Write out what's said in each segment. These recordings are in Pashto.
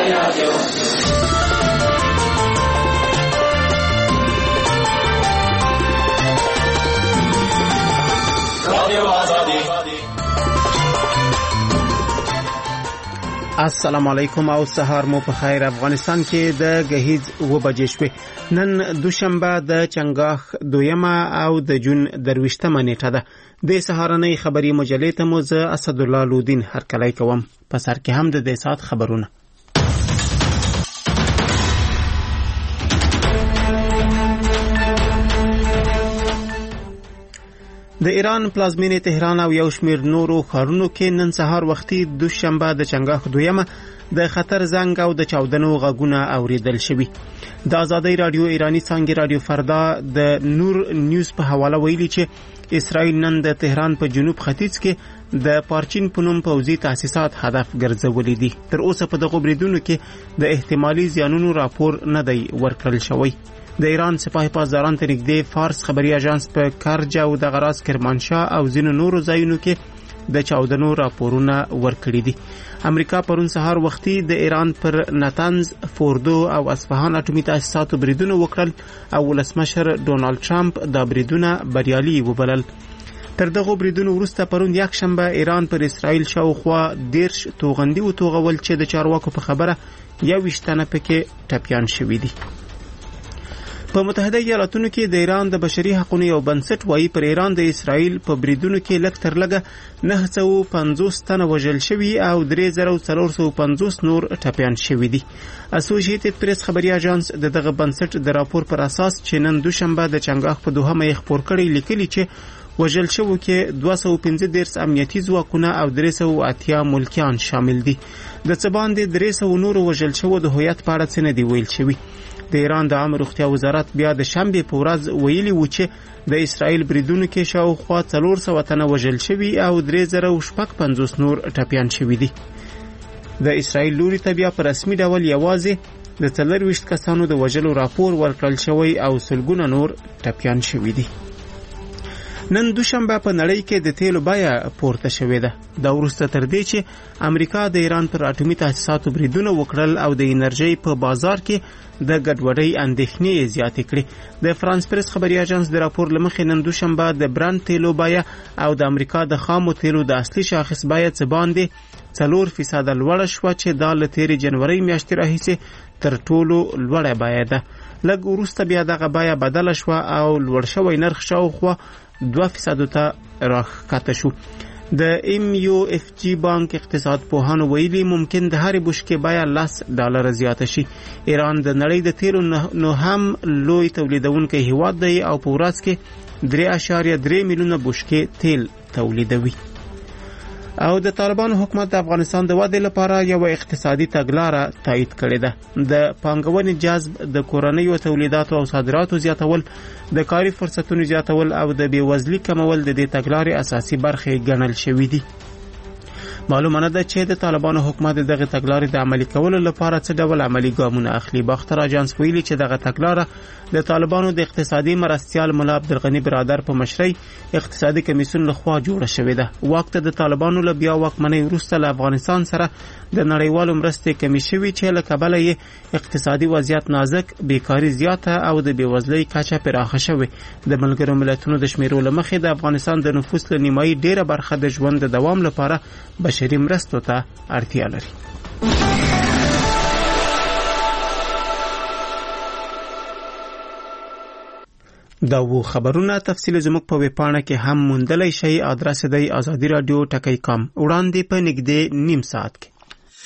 السلام علیکم او سهار مو په خیر. افغانستان کې د غهیز 2 بجې شوې. نن دوشنبه د چنګاښ 2 او د جون 22 نیټه ده. د سهارنۍ خبري مجلې ته مو زه اسد الله لودین هرکلی کوم. په سر کې هم د دې سات خبرونه. د ایران پلازمینې تهران او یو شمېر نورو ښارونو کې نن سهار وختي دوشنبه د چنګاښ 2 د خطر زنګ او د چاودنو غږونه اوریدل شوي. د آزادۍ رادیو ایرانی څانګې رادیو فردا د نور نیوز په حواله ویلي چې اسرائیل نن د تهران په جنوب ختیځ کې د پارچین په نوم پوځي تاسیسات هدف ګرځولي دي. تر اوسه په دغه بریدونو کې د احتمالي زیانونو راپور نه دی ورکړل شوی. د ایران سپاه پاسداران ته نږدې فارس خبري اژانس په کرج او د غراس کرمانشاه او ځینو نورو ځایونو کې د چاودنو راپورونه ورکړي دي. امریکا پرون سهار وختي د ایران پر نتنز، فوردو او اصفهان اټومي تاسیساتو بریدونه وکړل او ولسمشر ډونالد ټرمپ دا بریدونه بریالي وبلل. تر دغه بریدونو وروسته پرون یک شنبه ایران پر اسرائیل شاوخوا 10 توغندي وتوغول چې د چارواکو په خبره 21 تنه پکې ټپیان شوي دي. په متحده ایالاتونو کې د ایران د بشري حقوقو یو بنسټ وايي پر ایران د اسرائیل په بریدونو کې لږ تر لږه 950 تنه وژل شوي او 3450 نور ټپیان شوي دي. اسوسییټډ پریس خبري اژانس دغه بنسټ د راپور پر اساس چې نن دوشنبه د چنګاښ په 2 مې خبر کړی لیکلي چې وژل شوو کې 215 امنیتي ځواکونه او 380 ملکیان شامل دي. د څه باندې 300 نور وژل شوو د هویت په اړه څه نه دی ویل شوی. د ایران د عامه روغتیا وزارت بیا د شنبه په ورځ ویلي و چې د اسرائیل بریدونو کې شاوخوا 400 تنه وژل شوي او 3050 نور ټپیان شوي دي. د اسرائیل لوري ته بیا په رسمي ډول یوازې د 24 کسانو د وژلو راپور ورکړل شوی او سلګونه نور ټپیان شوي دي. نن دوشنبه په نړۍ کې د تیلو بیه پورته شوې ده. دا وروسته تر دې چې امریکا د ایران پر اټومي تاسیساتو بریدونه وکړل او د انرژي په بازار کې د ګډوډۍ اندېښنې زیاتې کړې. د فرانس پریس خبري اژانس د راپور لمخې نن دوشنبه د برند تیلو بیه او د امریکا د خامو تیلو د اصلي شاخص بیه څخه باندې 4% لوړه شوه چې د لتیری جنوري میاشتې راهیسې تر ټولو لوړه بیه ده. لږ وروسته بیا دغه بیه بدله شوه او لوړ شوی نرخ شاوخوا 2% ته راښکته شو. د MUFG بانک اقتصاد پوهانو ویلي ممکن د هر بشکې بیه $10 زیاته شي. ایران د نړۍ د تیلو نو هم لوی تولیدونکی هیواد دی او په ورځ کې 3.3 میلیونه بشکې تیل تولیدوي. او د طالبانو حکومت د افغانستان د ودې لپاره یو اقتصادي تګلاره تایید کړې ده. د پانګونې جذب، د کورنیو تولیداتو او صادراتو زیاتول، د کاري فرصتونو زیاتول او د بیوزلۍ کمول د دې تګلارې اساسي برخې ګڼل شوې دي. معلومه نه ده چې د طالبانو حکومت دغه تګلارې د عملي کولو لپاره څه ډول عملي ګامونه اخلي. باختر اژانس ویلي چې دغه تګلاره د طالبانو د اقتصادي مرستیال ملا عبدالغنی برادر په مشرۍ اقتصادي کمیسیون لخوا جوړه شوې ده. وخت د طالبانو له بیا واکمنۍ وروسته له افغانستان سره د نړیوالو مرستې کمې شوې چې له کبله یې اقتصادي وضعیت نازک، بیکاري زیاته او د بیوزلۍ کچه پراخه شوې. د ملګرو ملتونو د شمیرو له مخې د افغانستان د نفوس له نیمایي ډیره برخه د ژوند د دوام لپاره بشري مرستو ته اړتیا لري. دا و خبرونه تفصیل زموږ په ویبپاڼه کې هم موندلای شئ. ادرس دی azadiradio.com. وړاندې په نږدې نیم ساعت کې.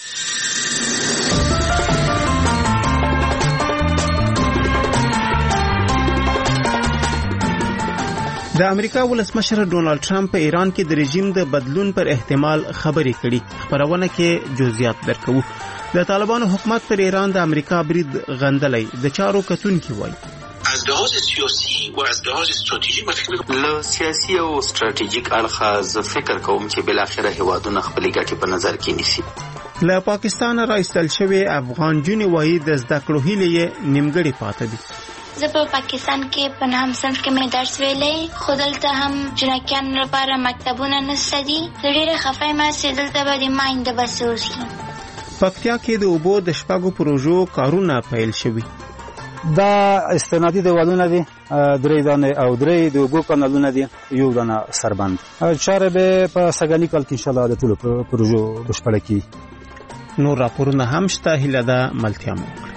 د امریکا ولسمشر ډونالد ټرمپ په ایران کې د رژیم د بدلون پر احتمال خبرې کړي. خبرونه کې جزئیات درکوو. د طالبانو حکومت پر ایران د امریکا برید غندلای د چارو کتونکي وایي. از لحاظ سیاسی و از لحاظ استراتژیک ما فکر می‌کنم له سیاسي او استراتیژیک اړخه زه فکر کوم چې بل اخره هیوادونه خپل ګټې په نظر کې نیسي. له پاکستان راایستل شوی افغان جونې وایي د زده کړو هیلې نیمګړې پاتې دي. زه په پاکستان کې په نهم صنف کې مې درس ویلی، خو دلته هم جنکیانو لپاره مکتبونه نشته دي. زه ډېره خفه یم چې دلته به د ماینده بس اوسي. پکتیا کې د اوبو د شپږو پروژو کارونه پیل شوي. دا استنادي دیوالونه دي، 3 دانې او 3 د اوبو کانالونه دي، 1 دانه سربند. چاره به په سږني کال کې ان شاء الله د ټولو پروژو بشپړه کی. نور راپورونه هم شته، هیله ده ملتیا مو وکړي.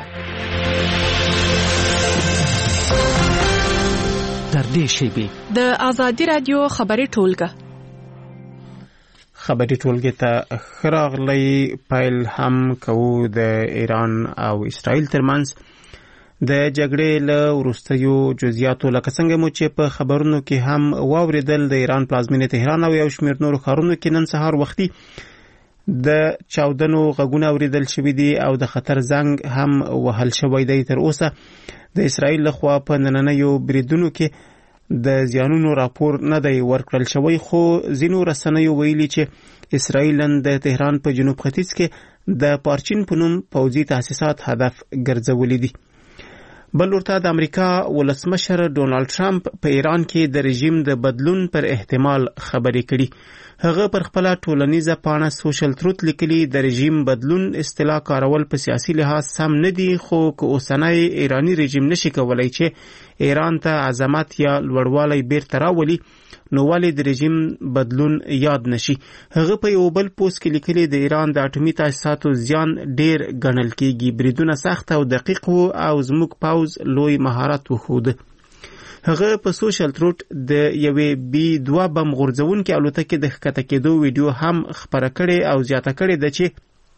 در دې شیبې د آزادي رادیو خبري ټولګه ته خراغلی پیل هم کوو د ایران او اسرائیل ترمنځ د جګړې له وروستیو جزئیاتو، لکه څنګه مو چې په خبرونو کې هم واوریدل، د ایران پلازمینې تهران او یو شمېر نورو ښارونو کې نن سهار وختي د چاودنو غږونه اوریدل شوي دي او د خطر زنګ هم وهل شوی دی. تر اوسه د اسرائیل لخوا په نننیو بریدونو کې د زیانونو راپور نه دی ورکړل شوی، خو ځینو رسنیو ویلي چې اسرائیل نن د تهران په جنوب ختیځ کې د پارچین په نوم پوځي تاسیسات هدف ګرځولي دي. بل ورته د امریکا ولسمشر ډونالد ټرمپ په ایران کې د رژیم د بدلون پر احتمال خبرې کړي. هغه پر خپل ټولنیزه پاڼه سوشل تروت لیکلي د رژیم بدلون اصطلاح کارول په سیاسي لحاظ سم نه دي، خو که اوسنی ایرانی رژیم نشي کولای چې ایران ته عظمت یا لوړوالی بیرته راولي، نو ولې د رژیم بدلون یاد نشي. هغه په یو بل پوسټ کې لیکلي د ایران د اټومي تاسیساتو زیان ډیر ګڼل کیږي، بریدونه سخت او دقیق وو او زموږ پوځ لوی مهارت وښود. هغه په سوشل تروت د یوې B-2 بم غورځونکې الوتکې د ښکته کېدو ویډیو هم خپره کړې او زیاته کړې ده چې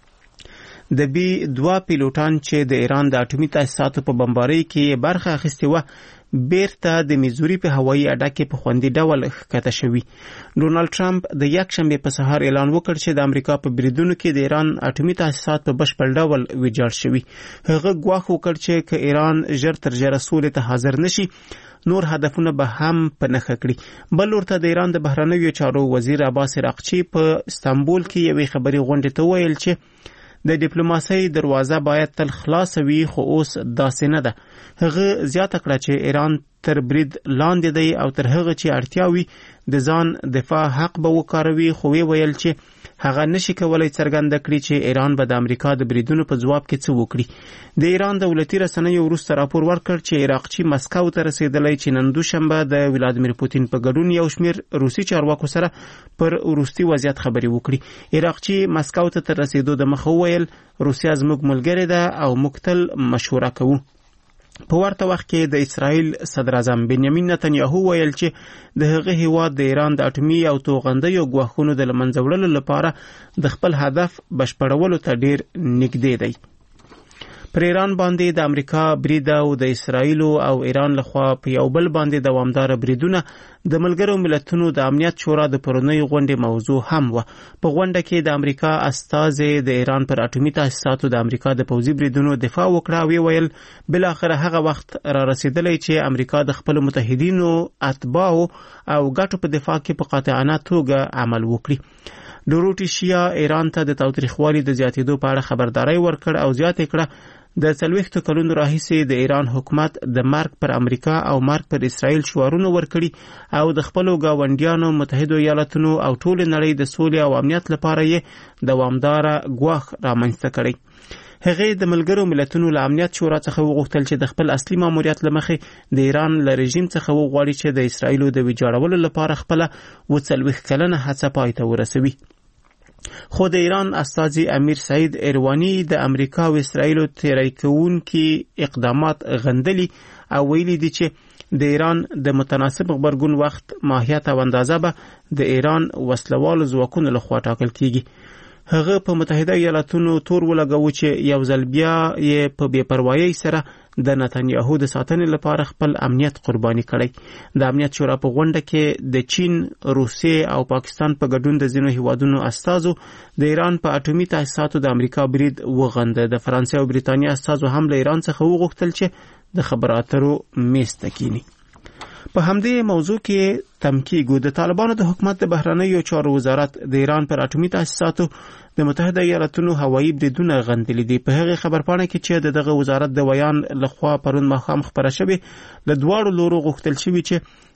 د B-2 پیلوټان چې د ایران د اټومي تاسیساتو په بمبارۍ کې برخه اخیستې وه بیرته د میزوري په هوایي اډه کې په خوندي ډول ښکته شوي. ډونالد ټرمپ د یکشنبې په سهار اعلان وکړ چې د امریکا په بریدونو کې د ایران اټومي تاسیسات په بشپړ ډول ویجاړ شوي. هغه ګواښ وکړ چې که ایران ژر تر ژره سولې ته حاضر نشي، نور هدفونه به هم په نښه کړي. بل ورته د ایران د بهرنیو چارو وزیر عباس عراقچي په استانبول کې یوې خبري غونډې ته ویل چې د ډیپلوماسۍ دروازه باید تل خلاصه وي، خو اوس داسې نه ده. هغه زیاته کړه چې ایران تر برید لاندې دی او تر هغه چې اړتیا وي د ځان دفاع حق به وکاروي، خو ویل چې هغه نشي کولای څرګنده کړي چې ایران به د امریکا د بریدونو په ځواب کې څه وکړي. د ایران دولتي رسنیو وروسته راپور ورکړ چې عراقچي مسکو ته رسیدلی چې نن دوشنبه د ولادیمیر پوتین په ګډون یو شمېر روسي چارواکو سره پر وروستي وضعیت خبرې وکړي. عراقچي مسکو ته تر رسیدو د مخه وویل روسیا زموږ ملګری ده او موږ تل مشوره کوو. په ورته وخت کې د اسرائیل صدر اعظم بنیامین نتنیاهو ویل چې د هغه هیواد د ایران د اټومي او توغندیو ګواښونو د له منځه وړلو لپاره د خپل هدف بشپړولو ته ډیر نږدې دی. پر ایران باندې د امریکا برید او د اسرائیل او ایران لخوا په یو بل باندې دوامدار بریدونه د ملګرو ملتونو د امنیت شورا د پرونی غونډې موضوع هم و. په غونډه کې د امریکا استازي د ایران پر اټومي تاسیساتو د امریکا د پوځي بریدونو دفاع وکړه او ویل بلاخره هغه وخت را رسیدلی چې امریکا د خپل متحدینو اتباعو او ګټو په دفاع کې په قاطعانه توګه عمل وکړي. ډوروټیشیا ایران ته د تاوتریخوالي د زیاتېدو په اړه خبرداري ورکړ او زیاته کړه د 40 کلونو راهیسې د ایران حکومت د مرګ پر امریکا او مرګ پر اسرائیل شعارونه ورکړي او د خپلو گاونډیانو متحده ایالاتونو او ټول نړۍ د سولې او امنیت لپاره یې دوامدار ګواښ رامنځته کړی. هغه د ملګرو ملتونو له امنیت شورا څخه وغوښتل چې د خپل اصلي ماموریت لمخې د ایران له رژیم څخه وغواړي چې د اسرائیل د ویجاړولو لپاره خپل 40 کلنه هڅه پای ته ورسوي. خو د ایران استازي امیر سعید ایروانی د امریکا او اسرائیل تیری کوونکي اقدامات غندلي او ویلي دي چې د ایران د متناسب غبرګون وخت ماهیت او اندازه به د ایران وسلوالو ځواکونو لخوا ټاکل کیږي. هغه په متحده ایالاتونو تور ولګاوه چې یو ځل بیا یې په بې پروایۍ سره د نتنیاهو د ساتنې لپاره خپل امنیت قرباني کړی. د امنیت شورا په غونډه کې د چین، روسیې او پاکستان په ګډون د ځینو هیوادونو استازو د ایران په اټومي تاسیساتو د امریکا برید وغنده. د فرانسې او بریتانیا استازو هم له ایران څخه وغوښتل چې د خبرو اترو میز ته کینی. په همدې موضوع کې تمکیګو د طالبانو د حکومت د بهرنیو چارو وزارت د ایران پر اټومي تاسیساتو د متحده ایالاتونو هوایي بریدونه غندلي دي. په هغه خبرپاڼه کې چې دغه وزارت د ویان لخوا پرون ماښام خبره شوې له دواړو لورو غوښتل شوی چې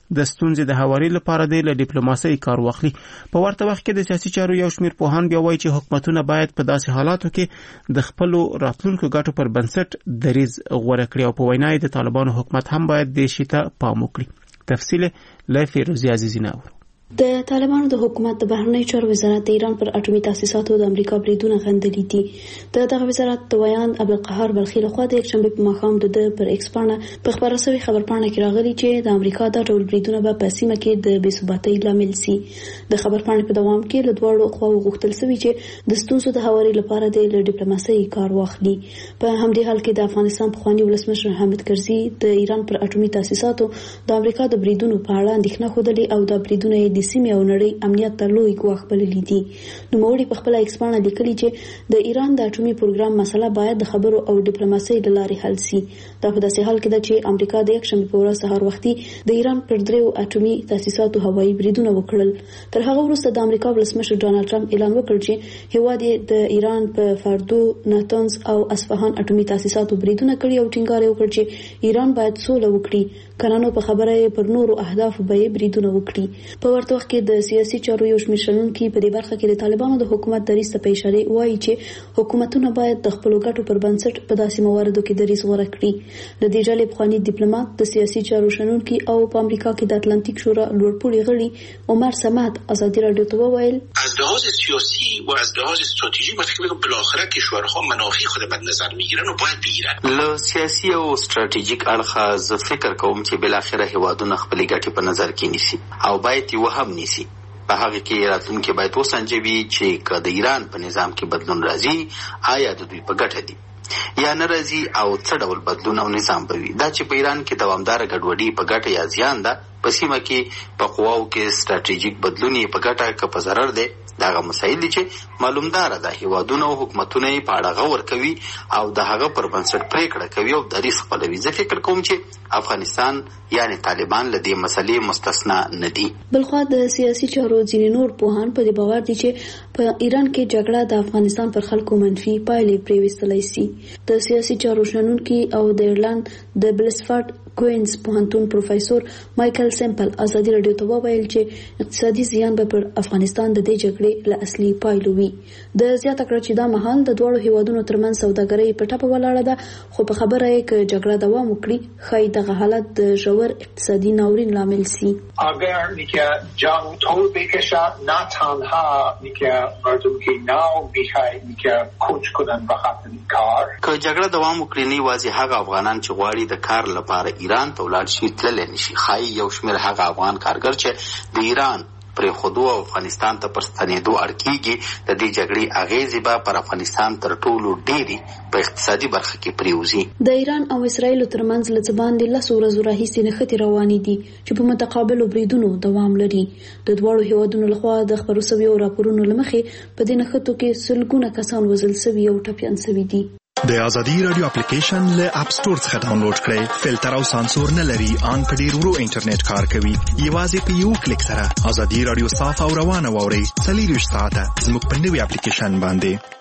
د ستونزې د هواري لپاره د ډیپلوماسۍ کار واخلي. په ورته وخت کې د سیاسي چارو یو شمېر پوهان بیا وایي چې حکومتونه باید په داسې حالاتو کې د خپلو راتلونکو ګټو پر بنسټ دریځ غوره کړي او په وینا یې د طالبانو حکومت هم باید دې شي ته پام وکړي. تفصیل له فیروزي عزیزی نه. د طالبانو د حکومت د بهرنیو چارو وزارت د ایران پر اټومي تاسیساتو د امریکا بریدونه غندلي دي. دغه وزارت د ویان عبدالقهار بلخي لخوا د یکشنبه په ماښام د پر ایکس پاڼه په خبره شوی خبرپاڼه کې راغلي چې د امریکا د ډول بریدونه به په سیمه کې د بې ثباتۍ لامل سي. د خبرپاڼې په دوام کې له دواړو خواو غوښتل شوی چې د ستونزو د هواري لپاره د ډیپلوماسۍ کار واخلي. په همدې حال کې د افغانستان پخوانی ولسمشر حامد کرزي د ایران پر اټومي تاسیساتو د امریکا د بریدونو په اړه اندېښنه خوده او د بریدونه د سیمې او نړۍ امنیت ته لوی ګواښ بللی دي. نوموړي په خپل ایکس پاڼه لیکلي چې د ایران د اټومي پروګرام مسله باید د خبرو او ډیپلوماسۍ له لارې حل شي. دا په داسې حال کې ده چې امریکا د یکشنبه په ورځ سهار وختي د ایران پر 3 اټومي تاسیساتو هوایي بریدونه وکړل. تر هغه وروسته د امریکا ولسمشر ډانلډ ټرمپ اعلان وکړ چې هیواد یې د ایران په فاردو، ناتنز او اصفهان اټومي تاسیساتو بریدونه کړي او ټینګار وکړ چې ایران باید سوله وکړي، کنانو په خبره پر نورو اهدافو به بریدونه وکړي. په ورته وخت کې د سیاسي چارو یو شمېر شنونکي په دې برخه کې د طالبانو د حکومت دریځ ته په اشاره وایي چې حکومتونه باید د خپلو ګټو پر بنسټ په داسې مواردو کې دریځ غوره کړي. د دې ډلې پخوانی ډیپلوماټ د سیاسي چارو شنونکي او په امریکا کې د اتلانتیک شورا لوړپوړي غړي عمر سمات ازادي رادیو ته وویل از لحاظ سیاسی و از لحاظ استراتژیک من فکر می‌کنم بالاخره کشورها منافع خود مد نظر میگیرن و باید بگیرن. له سیاسي او استراتیژیک اړخه زه فکر کوم چې بالاخره هیوادونه خپل ګټې په نظر کې نیسي او باید یې وهم نیسي. په هغه کې راتلونکي باید وسنجوي چې که د ایران په نظام کې بدلون راځي آیا د دوی په ګټه دي یا نه راځي او څه ډول بدلون او نظام به وي. دا چې په ایران کې دوامداره ګډوډي په ګټه یا زیان ده، په سیمه کې په قواو کې ستراتیژیک بدلون یې په ګټه که په ضرر دی، دغه مسایل دي چې معلومدار ده هیوادونه او حکومتونه یې په اړه غور کوي او د هغه پر بنسټ پریکړه کوي او دریځ خپلوي. زه فکر کوم چې افغانستان یعنی طالبان له دې مسلې مستثنا نه دي. بلخوا د سیاسي چارو ځینې نور پوهان په دې باور دي چې په ایران کې جګړه د افغانستان پر خلکو منفي پایلې پریوستلی سي. د سیاسي چارو شنونکي او د ایرلند د بلسفورد کوینز پوهنتون پروفیسور مایکل سیمپل ازادي رادیو ته وویل چې اقتصادي زیان به پر افغانستان د دې جګړې له اصلي پایلو وي. د زیاته کړ چې دا مهال د دوړو هیوادونو ترمنځ سوداګري په ټاپه ولاړه ده، خو په خبره یې که جګړه دوام وکړي ښایي دغه حالت د ژور اقتصادی ناورین لامل سی. اگر که جنگ طول بکشه نه تنها که مردم که ناو میخوای که کوچ کنن به خاطر کار، که جګړه دوام وکړي نه یوازې هغه افغانان چې غواړي د کار لپاره ایران ته ولاړ شي تللی نشي، ښایي یو شمېر هغه افغان کارګر چې د ایران پرې خودو او افغانستان ته پر ستنېدو اړ کېږي د دې جګړې اغېزې به پر افغانستان تر ټولو ډېرې په اقتصادي برخه کې پرېوځي. د ایران او اسرائیلو ترمنځ له څه باندې 10 ورځو راهیسې نښتې روانې دي چې په متقابلو بریدونو دوام لري. د دواړو هیوادونو لخوا د خپرو شویو راپورونو له مخې په دې نښتو کې سلګونه کسان وژل شوي او ټپیان شوي دي. د ازادي رادیو اپلیکیشن له اپ سټور څخه ډاونلوډ کړئ. فلټر او سانسور نه لري، ان په ډیر ورو انټرنیټ کار کوي. یوازې په یو کلیک سره ازادي رادیو صاف او روانه واورئ. 24 ساعته زموږ په نوي اپلیکیشن باندې.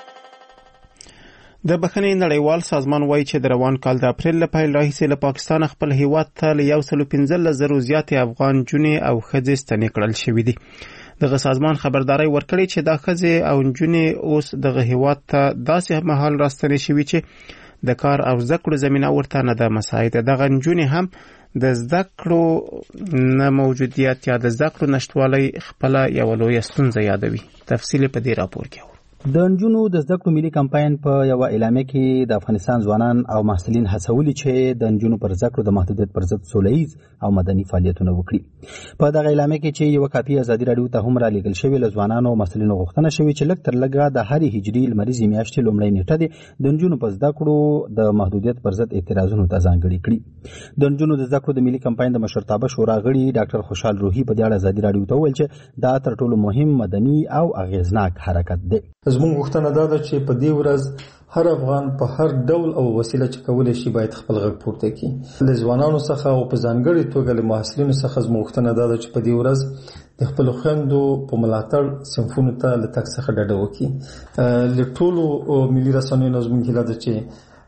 د بخښنې نړیوال سازمان وایي چې د روان کال د اپریل له پیل راهیسې له پاکستان خپل هیواد ته له 115,000 زیاتې افغان جونې او ښځې ستنې کړل شوې دي. دغه سازمان خبرداري ورکړي چې دا ښځې او نجونې اوس دغه هیواد ته داسې مهال راستنې شوي چې د کار او زده کړو زمینه ورته نه ده مساعده. دغه نجونې هم د زده کړو نه موجودیت یا د زده کړو نشتوالی خپله یوه لویه ستونزه یادوي. تفصیل په دې راپور کې د نجونو د زده کړو ملي کمپاین په یو اعلامیه کې د افغانستان ځوانان او محصلین هڅولي چې د نجونو پر زده کړو د محدودیت پر ضد سولهییز او مدني فعالیتونه وکړي. په دغه اعلامیه کې چې یو کاپي ازادي رادیو ته هم را لېږل شوې له ځوانانو او محصلینو غوښتنه شوې چې لږ تر لږه د هرې هجري لمریزې میاشتې لومړۍ نیټه د نجونو په زده کړو د محدودیت پر ضد اعتراضونو ته ځانګړې کړي. د نجونو د زده کړو د ملي کمپاین د مشرتابه شورا غړي ډاکټر خوشحال روحي په دې اړه ازادي رادیو ته وویل چې دا تر ټولو مهم مدني او اغیزناک حرکت دی. زموږ غوښتنه دا ده چې په دې ورځ هر افغان په هر ډول او وسیله چې کولی شي باید خپل غږ پورته کړي. له ځوانانو څخه او په ځانګړي توګه له محصلینو څخه زموږ غوښتنه دا ده چې په دې ورځ د خپلو خویندو په ملاتړ صنفونو ته له تګ څخه ډډه وکړي. له ټولو ملي رسنیو نه زموږ هیله ده چې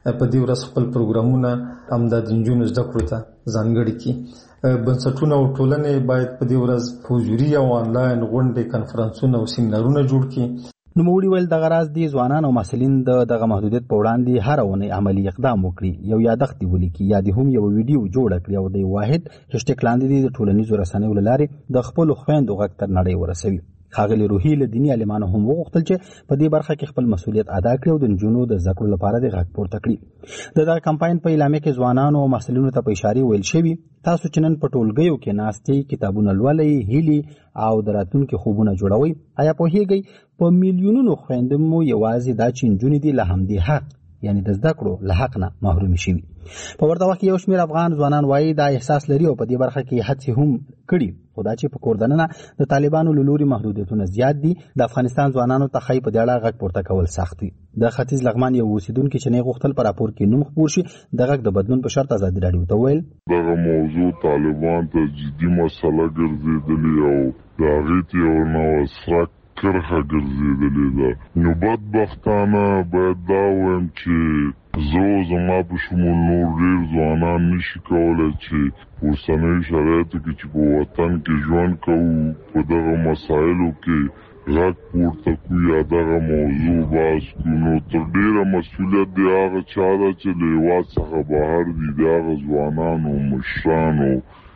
په دې ورځ خپل پروګرامونه امداد انجونو زده کړو ته ځانګړي کړي. بنسټونه او ټولنې باید په دې ورځ حضوري او آنلاین غونډې، کنفرانسونه او سیمینارونه جوړ کړي. نوموړي ویل دغه راز دي ځوانان او محصلین دغه محدودیت په وړاندې هر اونۍ عملی اقدام وکړي، یو یادښت دی ولیکي یا د هم یو ویډیو جوړ کړي او د واحد هشټیګ لاندې د ټولنیزو رسنیو له لارې د خپل خويندو غږ تر نړۍ ورسوي. ښاغلي روحي له دیني عالمانو هم وغوښتل چې په دې برخه کې خپل مسؤلیت ادا کړي او د نجونو د زده کړو لپاره د غږ پورته کړي. دغه کمپاین په اعلامیه کې ځوانانو او محصلینو ته په اشاره ویل شوی تاسو چې نن په ټولګیو کې ناستئ، کتابونه لولئ، هیلې او د راتلونکي خوبونه جوړوئ، آیا پوهیږئ په میلیونونو خویندې مو یوازې دا چې نجونې دي له همدې حق یعنی د زده کړو له حق نه محرومې شوي. په ورته وخت کې یو شمېر افغان ځوانان وایي دا احساس لري او په دې برخه کې هڅې هم کړي، خو دا چې په کور دننه د طالبانو له لوري محدودیتونه زیات دي، د افغانستان ځوانانو ته ښایي په دې اړه غږ پورته کول سخت وي. د ختیځ لغمان یو اوسیدونکي چې نه غوښتل په راپور کې نوم خپور شي د غږ د بدلون په شرط ازادي راډیو ته ویل دغه موضوع طالبان ته جدي مسله ګرځېدلې او د هغې ته یو نوی سرک کرښه ګرځېدلې ده. نو بدبختانه باید دا ووایم چې زه زما په شمول نور ډېر ځوانان نشي کولی چې اوسنیو شرایطو کې چې په وطن کې ژوند کوو په دغه مسایلو کې غږ پورته کړو یا دغه موضوع بحث کړو. نو تر ډېره مسؤلیت د هغه چا ده چې له هېواد څخه بهر دي، د هغه ځوانانو، مشرانو،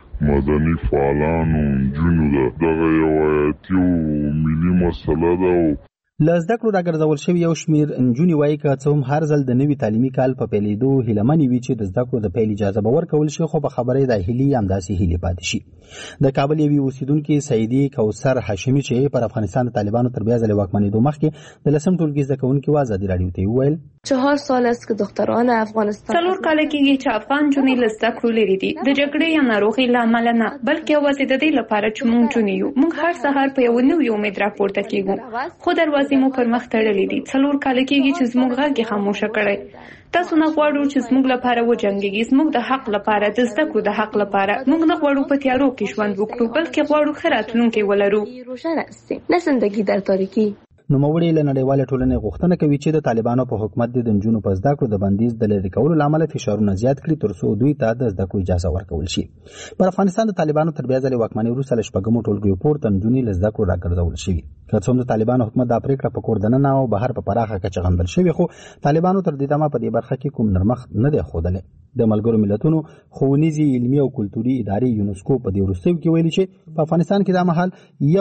مدني فعالانو، نجونو ده. دغه یو حیاتي او ملي مسله ده. له زده کړو راګرځول شوي یو شمېر نجونې وایي که څه هم هر ځل د نوي تعلیمي کال په پیلېدو هیلهمنې وي چې د زده کړو د پیل اجازه به ورکول شي، خو په خبره د هیلې همداسې هیلې پاتې شي. د کابل یوې اوسیدونکې سعیدې کوثر هاشمي چې پر افغانستان د طالبانو تر بیا ځلې واکمنېدو مخکې د لسم ټولګي زده کوونکي و ازادي راډیو ته وویل 4 سال است که دختران افغانستان 4 کاله کېږي چې افغان نجونې له زده کړو لرې دي، د جګړې یا ناروغۍ له امله نه، بلکې یوازې د دې لپاره چې موږ نجونې یو. موږ هر سهار په یو نوي امید راپورته کېږو، خو دروازې مو پر مخ تړلې دي. 4 کاله کېږي چې زموږ غږ یې خاموشه کړی. تاسو نه غواړو چې زموږ لپاره وجنګېږي، زموږ د حق لپاره، د زده کړو د حق لپاره. موږ نه غواړو په تیارو کې ژوند وکړو، بلکې غواړو ښه راتلونکی ولرو. روشن هستیم، نه زندگی در تاریکی. نوموړي له نړیوالې ټولنې غوښتنه کوي چې د طالبانو په حکومت د نجونو په زده کړو د بندیز د لرې کولو له امله فشارونه زیات کړي ترڅو دوی ته د زده کړو اجازه ورکول شي. پر افغانستان د طالبانو تر بیا ځلې واکمنۍ وروسته له شپږمو ټولګیو پورته نجونې له زده کړو راګرځول شوي. که څه هم د طالبانو حکومت دا پرېکړه په کور دننه او بهر په پراخه کچه غندل شوې، خو طالبانو تر دې دمه په دې برخه کې کوم نرمښت نه دی ښودلی. د ملګرو ملتونو ښوونیزې، علمي او کلتوري ادارې یونسکو په دې وروستیو کې ویلي چې په افغانستان کې دا مهال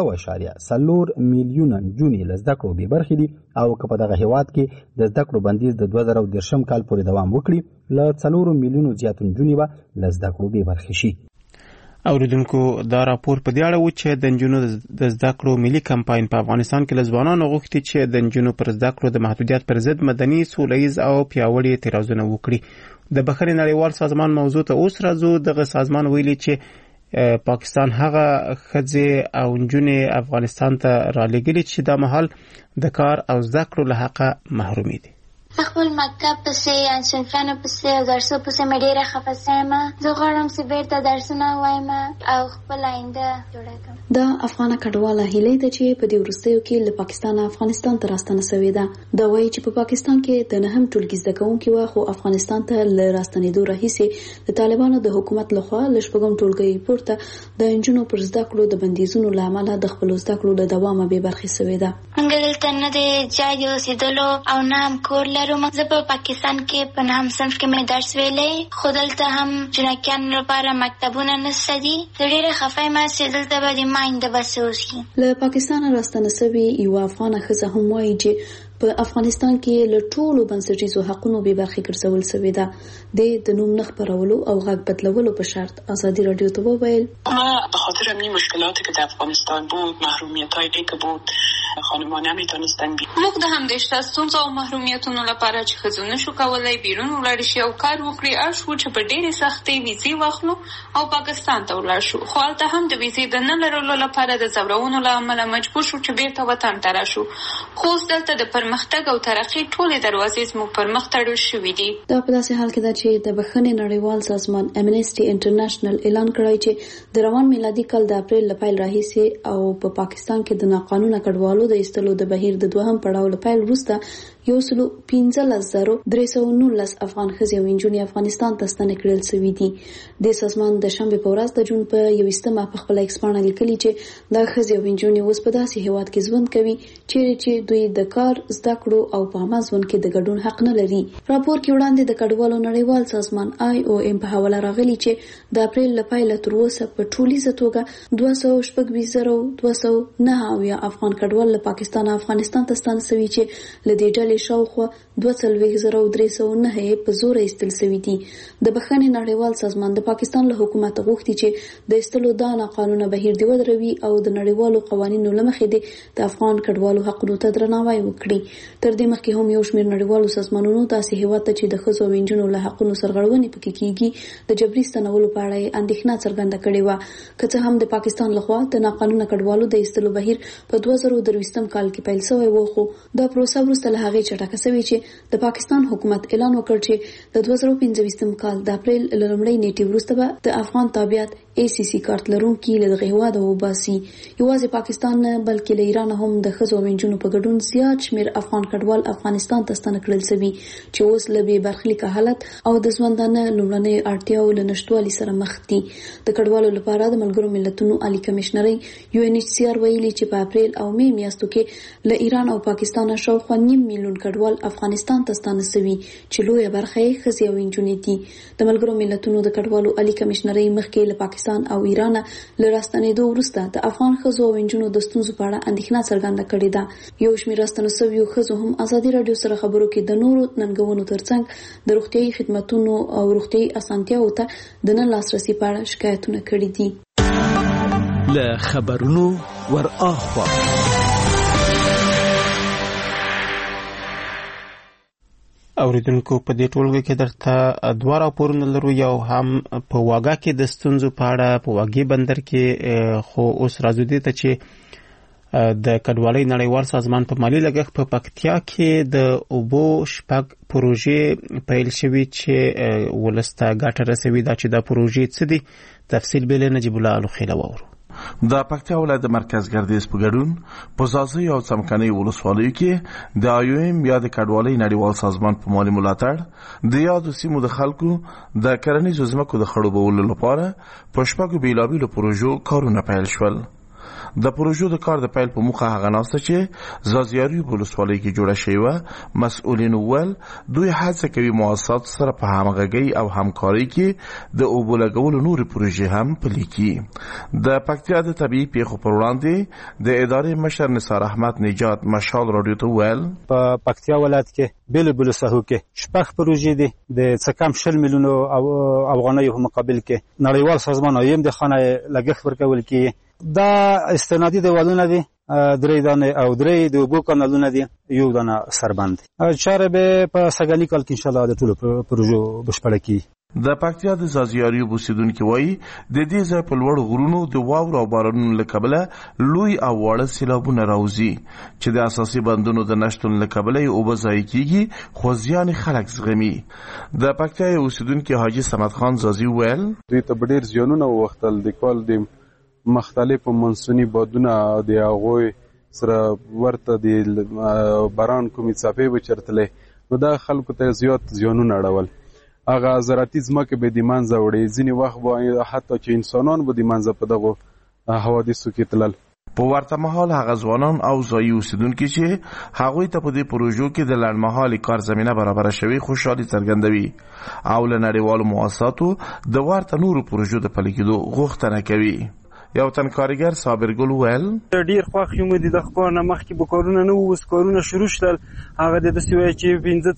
1.4 میلیونه نجونې له زده کړو بې برخې دي او که په دغه هېواد کې د زده کړو بندیز د 2013 کال پورې دوام وکړي، له 4 میلیونو زیاتو نجونې به له زده کړو بې برخې شي. اوریدونکو دا راپور په دې اړه و چې د نجونو د زده کړو ملي کمپاین په افغانستان کې له ځوانانو غوښتي چې د نجونو پر زده کړو د محدودیت پر ضد مدني، سولیز او پیاوړي اعتراضونه وکړي. د بخښنې نړیوال سازمان موضوع ته اوس راځو. دغه سازمان ویلي چې پاکستان هغه ښځې او نجونې افغانستان ته رالېږلي چې دا مهال د کار او زده کړو له حقه محرومې دي. خپل مکتب پسې یا صنفانو پسې او درسو پسې مې ډېره خفه یم. زه غواړم چې بیرته درسونه ووایم او خپل آینده جوړه کړم. دا افغانه کډواله هیلې ده چې په دې وروستیو کې له پاکستان افغانستان ته راستنه شوې ده. دا وایي چې په پاکستان کې د نهم ټولګي زده کوونکي وه، خو افغانستان ته له راستنېدو راهیسې د طالبانو د حکومت لخوا له شپږم ټولګي پورته د نجونو پر زده کړو د بندیزونو له امله د خپلو زده کړو له دوامه بې برخې شوې ده. موږ دلته نه د ځای د اوسېدلو او نه هم کور لرو. زه په پاکستان کې په نهم صنف کې مې درس ویلی، خو دلته هم جنکیانو لپاره مکتبونه نشته دي. زه ډېره خفه یم چې دلته به د ما آینده به څه وشي. له پاکستانه راستنه شوې یوه افغانه ښځه هم وایي چې په افغانستان کې له ټولو بنسټیزو حقونو بې برخې ګرځول شوې ده. د نوم نه خپرولو او غږ بدلولو په شرط ازادي راډیو ته وویل ما به خاطر همین مشکلاتی که در افغانستان بود، محرومیت‌هایی که بود، خانمان نمیتونستن موږ د همدې شته ستونزو او محرومیتونو لپاره چې ښځو نشو کولی بیرون ولاړ شي او کار وکړي، اړ شو چې په ډېرې سختۍ ویزې واخلو او پاکستان ته ولاړ شو. خو هلته هم د ویزې د نه لرلو لپاره د ځورونو له امله مجبور شو چې بیرته وطن ته راشو. خو اوس دلته د پرمختګ او ترقۍ ټولې دروازې زموږ پر مخ تړل شوي دي. دا په داسې حال کې ده چې د بخښنې نړیوال سازمان امنیسټي انټرنیشنل اعلان کړی چې د روان میلادي کال د اپریل له پیل راهیسې او په پاکستان کې د ناقانونه کډوالو د ایستلو د بهیر د دوهم پړاو له پیل وروسته 1,15,319 افغان ښځې او نجونې افغانستان ته ستنې کړل شوې دي. د سازمان د شنبې په ورځ د جون په 21مه په خپل ایکسپانه لیکلي چې دا ښځې او نجونې اوس په داسې هیواد کې ژوند کوي چیرې چې دوی د کار، زده کړو او په عامه ژوند کې د ګډون حق نه لري. راپور کې وړاندې د کډوالو نړیوال سازمان IOM په حواله راغلي چې د اپریل له پیله تر اوسه په ټولیزه توګه 226,209 افغان کډوال له پاکستان او افغانستان ته ستانه شوي چې له دې ډلې شاوخوا 22,309 په زور ایستل شوي دي. د بخښنې نړیوال سازمان د پاکستان له حکومت غوښتي چې د ایستلو دا ناقانونه بهیر دی ودروي او د نړیوالو قوانینو له مخې د افغان کډوالو حقونو ته درناوی وکړي. تر دې مخکې هم یو شمېر نړیوالو سازمانونو داسې هیواد ته چې د ښځو او نجونو له حقونو سرغړونې پکې کیږي د جبري ستنولو په اړه اندېښنه څرګنده کړې وه. که څه هم د پاکستان لخوا د ناقانونه کډوالو د ایستلو بهیر په 2023 کال کې پیل شوی و، خو دا پروسه وروسته له هغې چټکه شوې چې د پاکستان حکومت اعلان وکړ چې د 2025 کال د اپریل له لومړۍ نیټې وروسته به د افغان تابعیت ACC کارت لرونکي له دغه هیواده وباسي. یوازې پاکستان نه بلکې له ایران هم د ښځو او نجونو په ګډون زیات شمېر افغان کډوال افغانستان ته ستانه کړل شوي چې اوس له بې برخلیکه حالت او د ژوندانه لومړنیو اړتیاوو له نشتوالي سره مخ دي. د کډوالو لپاره د ملګرو ملتونو عالی کمشنرۍ UNHCR ویلي چې په اپریل او مې میاشتو کې له ایران او پاکستان شاوخوا 9 میلیون کډوال افغانستان ته ستانه شوي چې لویه برخه یې ښځې او نجونې دي. د ملګرو ملتونو د کډوالو عالی کمشنرۍ مخکې له پاکستان او ایران له راستنېدو وروسته د افغان ښځو او نجونو د ستونزو په اړه اندېښنه څرګنده کړې ده. یو شمېر راستنه شویو ښځو هم ازادي راډیو سره خبرو کې د نورو ننګونو ترڅنګ د روغتیايي خدماتو او روغتیايي اسانتیاوو ته د نه لاسرسي په اړه شکایتونه کړي دي. له خبرونو ور اخوا اوریدونکو په دې ټولګه کې درته دوه راپورونه لرو. یو هم په واګه کې د ستونزو په اړه په واګې بندر کې، خو اوس راځو دې ته چې د کډوالۍ نړیوال سازمان په مالی لګښت په پکتیا کې د اوبو شپږ پروژې پیل شوي چې ولسته ګټه رسوي. دا چې دا پروژې څه دي تفصیل به له نجیب الله الخیله واورو. د پکتیا ولایت د مرکز ګردیز په ګډون په ځاځي او څمکنۍ ولسوالیو کې د IOM یا د کډوالۍ نړیوال سازمان په مالی ملاتړ د یادو سیمو د خلکو د کرنیزو ځمکو د خړوبولو لپاره په شپږو بیلابیلو پروژو کارونه پیل شول. د پروژو د کار د پیل په موخه هغه ناسته چې زازیاري ولسوالۍ کې جوړه شوی و. مسؤلین ول دوی هڅه کوي مؤسسات سره په همغږي او همکاري کې د اوبو لګولو نورې پروژې هم پلي کړي. د پکتیا د طبيعي پیښو پر وړاندې د ادارې مشر نثار احمد نجات مشال رادیو ته ویل په پکتیا ولایت کې بل ساحو کې شپږ پروژې دي د څه کم 20 میلیونو افغانۍ په مقابل کې نړیوال سازمان IOM د خانه لګښت ورکول کې دا استنادي دیوالونه دي، 3 دانه او 3 د اوبو کانالونه دي، یو دانه سربند. چاره به په سګانی کال کې ان شاء الله د ټولو پروژو بشپړه کی. د پکتیا د زازیاري اوسیدونکو وایي د دې ځای په لوړ غرونو د واورو او بارانونو له کبله لوی او واړه سیلابونه راوځي چې د اساسي بندونو د نشټون له کبله اوبه ضایع کیږي، خو ځان خلک زغمي. د پکتیا اوسیدونکو حاجی سمد خان زازي ویل دوی ته ډېر زیانونه وختل د کال د مختلفو منسونی بادونه د هغوی سره ورته د باران کومې څاپې وچرتلې، نو دا خلکو ته زیات زیانونه اړول. هغه زراعتي ځمکې به د منځه وړې، ځینې وخت به حتی چې انسانان به د منځه په دغو حوادثو کې تلل. په ورته مهال هغه ځوانان او ځایي اوسیدونکي چې هغوی ته په دې پروژو کې د لنډمهالي کار زمینه برابره شوې خوشحالي څرګندوي او له نړیوالو مؤسساتو د ورته نورو پروژو د پلي کېدو غوښتنه کوي. یو تن کارګر صابر ګل ویل ډیر خوښ یم د کار نه مخکې به کارونه نه وو، کارونه شروع شول. هغه د داسې وایي چې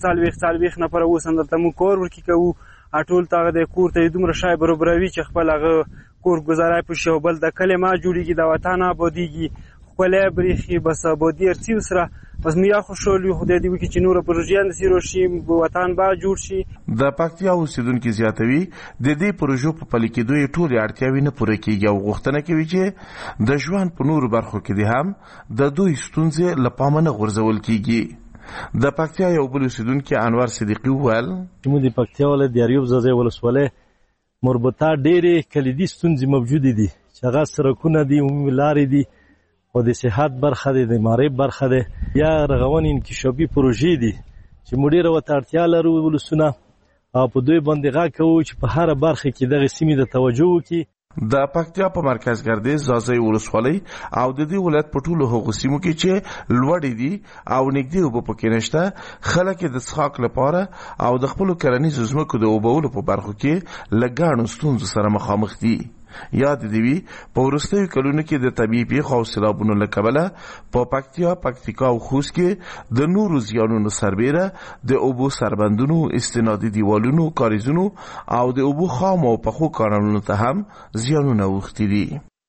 15 نفر اوس همدلته موږ کار ورکې کوو، ټول ته هغه د کور ته دومره شی برابروي چې خپل هغه کور ګزارای په شی بل د کلمه جوړیږي، د وطن آبادیږي، خپل بریخي بس آبادی ارڅي سره بس میا خوشاله خدای دې وکړي چې نور پروژې د سیرو شي وطن با جوړ شي. د پکتیا اوسیدونکو زیاتوي د دې پروژو په پلي کېدو ټولې اړتیاوې نه پوره کیږي او غوښتنه کوي چې د ژوند په نورو برخو کې دي هم د دوی ستونزې له پامه نه غورځول کیږي. د پکتیا یو بل اوسیدونکو انور صدیقي وویل موږ د پکتیا ولایت د یاریوب زازي ولسوالۍ مربوطه ډېرې کلیدي ستونزې موجود دي چې هغه سړکونه دي، عمومي لارې دي او د صحت برخه ده، د معرف برخه ده، یا رغون انکشافي پروژې دي چې موږ ډېره ورته اړتیا لرو ولسونه، او په دوی باندې غږ کوو چې په هره برخه کې دغه سیمې ته توجه وکړي. د پکتیا په مرکز ګردیز ځاځي ولسوالۍ او د دې ولایت په ټولو هغو سیمو کې چې لوړې دي او نږدې اوبه پکې نشته، خلک د څښاک لپاره او د خپلو کرنیزو ځمکو د اوبولو په برخو کې له ګڼو ستونزو سره مخامخ دي. یاد دی وی په وروستیو کلونو کې د طبیعي پیښو او سیلابونو له کبله په پکتیا، پکتیکا او خوست کې د نورو زیانونو سربیره د اوبو سربندونو، استنادي دیوالونو، کاریزونو او د اوبو خام او پخو کانالونو ته هم زیانونه اوښتي دي.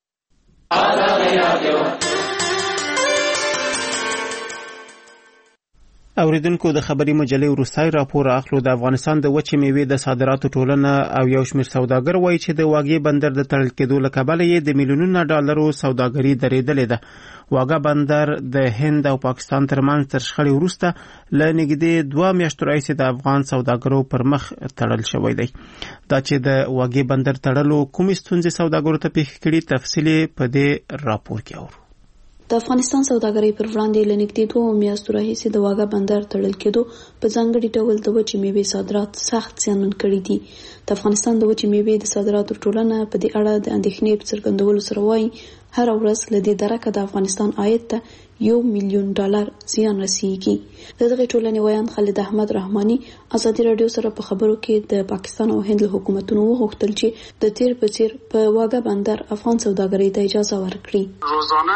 اوریدونکو د خبري مجلې وروستای راپور اخلو. د افغانستان د وچې میوې د صادراتو ټولنه او یو شمېر سوداګر وایي چې د واګې بندر د تړل کېدو له کبله یې د میلیونونو ډالرو سوداګري درېدلې ده. واګه بندر د هند او پاکستان ترمنځ تر شخړې وروسته له نږدې 2 میاشتو راهیسې د افغان سوداګرو پر مخ تړل شوی دی. دا چې د واګې بندر تړلو کومې ستونزې سوداګرو ته پیښ کړي، تفصیل په دې راپور کې اورو. د افغانستان سوداګرۍ پر وړاندې له نږدې 2 میاشتو راهیسې د واګه بندر تړل کېدو په ځانګړي ډول د وچې میوې صادرات سخت زیانمن کړي دي. د افغانستان د وچې میوې د صادراتو ټولنه په دې اړه د اندېښنې په څرګندولو سره وایي هر ورځ له دې درکه د افغانستان عاید ته $1 میلیون زیان رسیږي. دغه ټولنې ویان خالد احمد رحماني ازادي رادیو سره په خبرو کې د پاکستان او هند له حکومتونو وغوښتل چې د تیر په څیر په واګه بندر افغان سوداګرۍ ته اجازه ورکړي. روزانه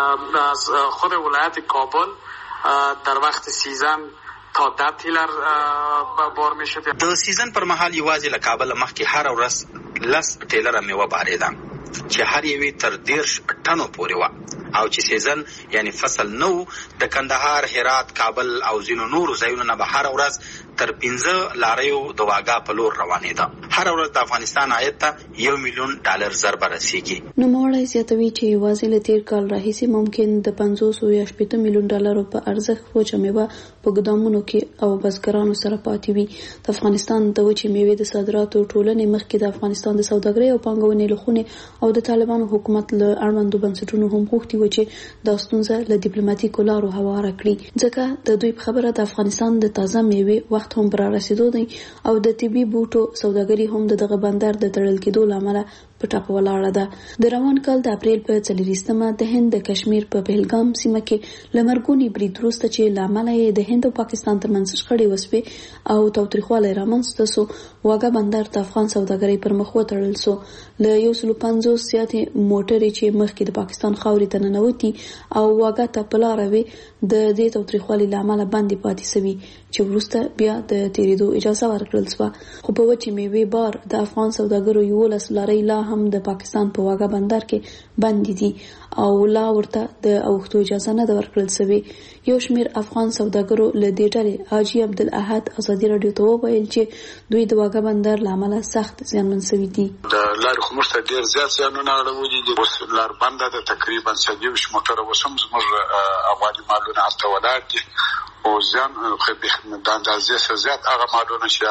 از خود ولایت کابل در وقت سیزن تا 10 تیلر بار میشد. د سیزن پر مهال یوازې له کابل مخکې هر ورځ 10 تیلر میوه باریده چې هر یوې تر 10 ټنو پورې و، او چې سیزن یعنی فصل نو د کندهار، هرات، کابل او ځینو نورو ځایونو نه به هر ورځ تر 15 لاریو د واګه په لور روانېده. هر ورځ د افغانستان عاید ته $1 میلیون ضربه رسیږي. نو موړی زیاتوي چې یوازې له تیر کال راهیسې ممکن د 500 یا 80 میلیون ډالرو په ارزښت وچه میوه په ګدامونو کې او بزګرانو سره پاتې وي. د افغانستان د وچې میوې د صادراتو ټولنې مخکې د افغانستان د سوداګرۍ او پانګونې لخوا او د طالبانو حکومت له اړوندو بنسټونو هم غوښتي و چې دا ستونزه له ډیپلوماټیکو لارو هواره کړي، ځکه د دوی په خبره د افغانستان د تازه میوې وخت هم پر رسیدو دی او د طبي بوټو سوداګري هم دغه بندر د تړل کېدو لامل په ټاپه ولاړه ده. د روان کال د اپریل په 4مه د هند د کشمیر په پهلګام سیمه کې لمرګونی برید وروسته چې لامل یې د هند او پاکستان ترمنځ شخړې وسوې او تاوتریخوالی رامنځته سو، واګه بندر د افغان سوداګرۍ پر مخ وتړل سو. له 150 زیاتې موټرې چې مخکې د پاکستان خاورې ته ننوتي او واګه ته په لاره وې د دې تاوتریخوالي لامل باندې پاتې سوي چې وروسته بیا د تیریدو اجازه ورکړل سو. خو په وچې میوې بار د افغان سوداګرو 11 لارۍ لا هم د پاکستان په واګه بندر کې بند دي او لا ورته د اوښتو اجازه نه ورکړل سوي. یو شمېر افغان سوداګرو له دې ډلې حاجی عبدالاحد ازادي رادیو ته وویل چې دوی د واګه بندر لامل سخت زیانمن شوي دي. د لارې خو موږ ته ډېر زیات زیانونه اړولي دي. اوس لار بنده ده، تقریبا 120 موټره اوس هم زموږ افغاني مالونه هلته ولاړ دي او زیان خو د اندازې څخه زیات هغه مالونه چې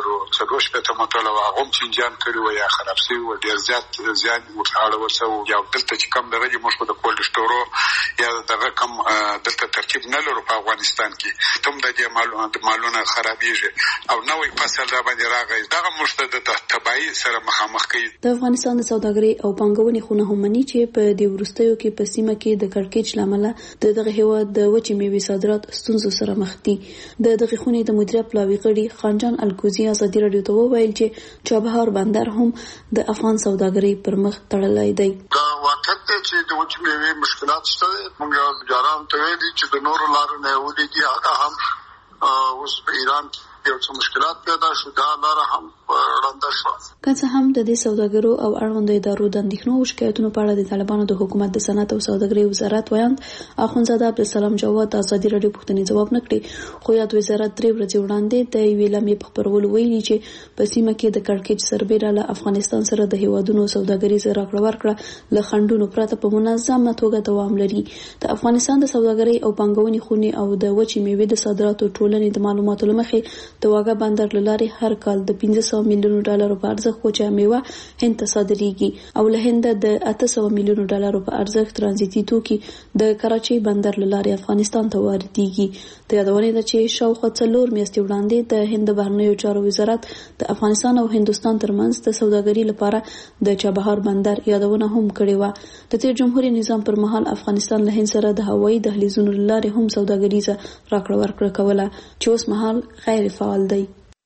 140 موټره هغه هم چینجیان کړي وو یا خراب شوي وو، ډېر زیات زیان ورته اړول شوی. یا دلته چې کم دغه دي موږ خو د کولډ سټورو یا دغه کم دلته ترکیب نه لرو په افغانستان کې، تم د دې مالونه خرابېږي او نوې فصل را باندې راغی، دغه موږ ته د تباهي سره مخامخ کوي. د افغانستان د سوداګرۍ او پانګونې خونه هم مني چې په دې وروستیو کې په سیمه کې د کړکېچ لامل دغه هیواد د وچې میوې صادرات ستونزو سره مخ دي. دغه خونې د مدیریت پلاوي غړي خانجان الکوزي ازادي رادیو ته وویل چې چابهار بندر هم د افغان سوداګرۍ پر مخ تړلی دی. دا واقع ده چې د وچې میوې مشکلات شته. موږ جاران ته ویلي چې د نورو لارو نه ولېږي، هغه هم اوس په ایران یو څه مشکلات پیدا شو، دا لاره هم ړنده شوه. که څه هم د دې سوداګرو او اړوندو ادارو د اندېښنو او شکایتونو په اړه د طالبانو د حکومت د صنعت او سوداګرۍ وزارت ویاند اخوندزاده عبدالسلام جواد ازادي رادیو پوښتنې ځواب نه کړي، خو یاد وزارت 3 ورځې وړاندې د یوې لمحې په خپرولو ویلي چې په سیمه کې د کړکېچ سربېره له افغانستان سره د هیوادونو سوداګریزه راکړه ورکړه له خنډونو پرته په منظمه توګه دوام لري. د افغانستان د سوداګرۍ او پانګونې خونې او د وچې میوې د صادراتو ټولنې د معلوماتو له مخې د واګه بندر لاري هر کال د 1500 میلیون ډالر په ارزښت کوچه میوه هند ته صادرېږي او له هند د 800 میلیون ډالر په ارزښت ترانزیتي توکي د کراچي بندر لاري افغانستان ته واردېږي. د یادونې ده چې شاوخوا 4 میاشتې وړاندې د هند بهرنیو چارو وزارت د افغانستان او هندستان ترمنځ د سوداګرۍ لپاره د چابهار بندر یادونه هم کړې و. د تیر جمهوریت نظام پر مهال افغانستان له هند سره د هوایي دهلیزونو لارې هم سوداګریزه راکړه ورکړه کوله چې اوس مهال غیر فعال دی.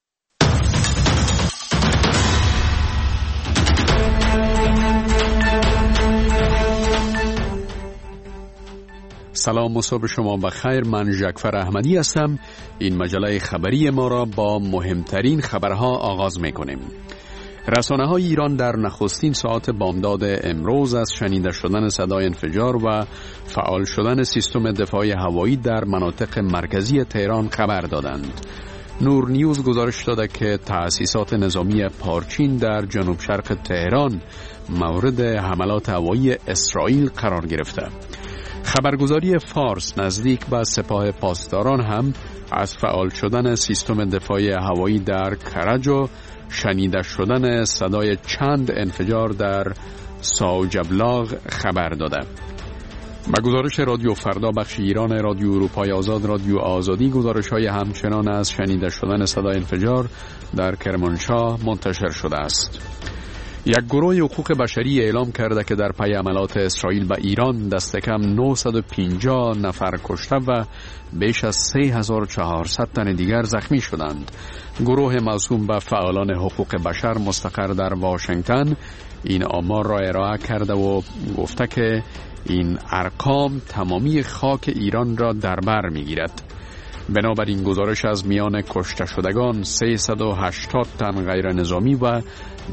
سلام و صبح شما بخیر. من ژکفر احمدی هستم. این مجله خبری ما را با مهمترین خبرها آغاز می‌کنیم. رسانه‌های ایران در نخستین ساعات بامداد امروز از شنیده شدن صدای انفجار و فعال شدن سیستم دفاع هوایی در مناطق مرکزی تهران خبر دادند. نور نیوز گزارش داده که تأسیسات نظامی پارچین در جنوب شرق تهران مورد حملات هوایی اسرائیل قرار گرفته. خبرگزاری فارس نزدیک به سپاه پاسداران هم از فعال شدن سیستم دفاع هوایی در کرج و شنیده شدن صدای چند انفجار در ساوجبلاغ خبر داده. با گزارش رادیو فردا بخش ایران رادیو اروپای آزاد رادیو آزادی گزارش‌های همچنان از شنیده شدن صدای انفجار در کرمانشاه منتشر شده است. یک گروه حقوق بشری اعلام کرده که در پی حملات اسرائیل به ایران دست کم 950 نفر کشته و بیش از 3400 تن دیگر زخمی شدند. گروه موسوم به فعالان حقوق بشر مستقر در واشنگتن این آمار را ارائه کرده و گفته که این ارقام تمامی خاک ایران را در بر می‌گیرد. بنابراین گزارش از میان کشته شدگان 380 تن غیر نظامی و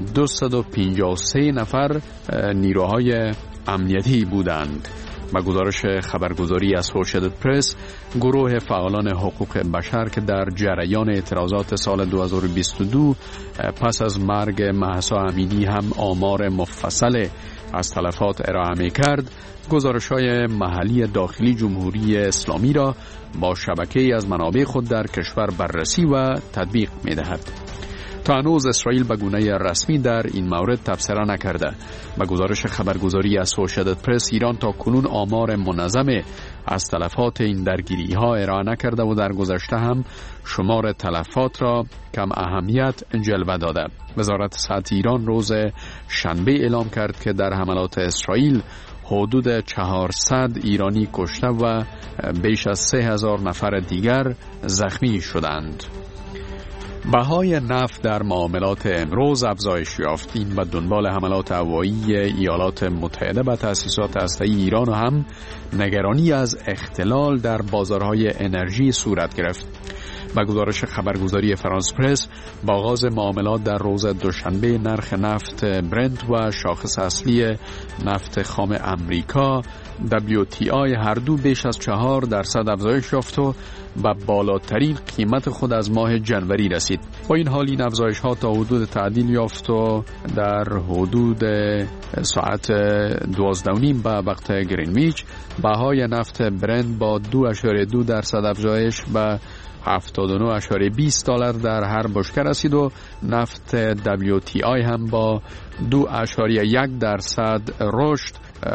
253 نفر نیروهای امنیتی بودند. با گزارش خبرگزاری اسوشییتد پرس، گروه فعالان حقوق بشر که در جریان اعتراضات سال 2022 پس از مرگ مهسا امینی هم آمار مفصل از تلفات ارائه می کرد، گزارش‌های محلی داخلی جمهوری اسلامی را با شبکه‌ای از منابع خود در کشور بررسی و تطبیق می دهد. تا هنوز اسرائیل به گونه رسمی در این مورد تبصره نکرده. با گزارش خبرگزاری اسوشییتد پرس، ایران تا کنون آمار منظم از تلفات این درگیری‌ها ارائه نکرده و در گذشته هم شمار تلفات را کم اهمیت جلوه داده. وزارت صحت ایران روز شنبه اعلام کرد که در حملات اسرائیل حدود 400 ایرانی کشته و بیش از 3000 نفر دیگر زخمی شدند. بهای نفت در معاملات امروز افزایش یافت. این به دنبال حملات هوایی ایالات متحده به تأسیسات هسته‌ای ایران و هم نگرانی از اختلال در بازارهای انرژی صورت گرفت. با گزارش خبرگزاری فرانس پرس، با آغاز معاملات در روز دوشنبه نرخ نفت برنت و شاخص اصلی نفت خام امریکا WTI هر دو بیش از 4% افزایش یافت و به بالاترین قیمت خود از ماه جنوری رسید. با این حال این افزایش ها تا حدود تعدیل یافت و در حدود ساعت 12:30 به وقت گرینویچ بهای نفت برنت با 2.2% افزایش به $79.20 در هر بشکه رسید و نفت WTI هم با 2.1% رشد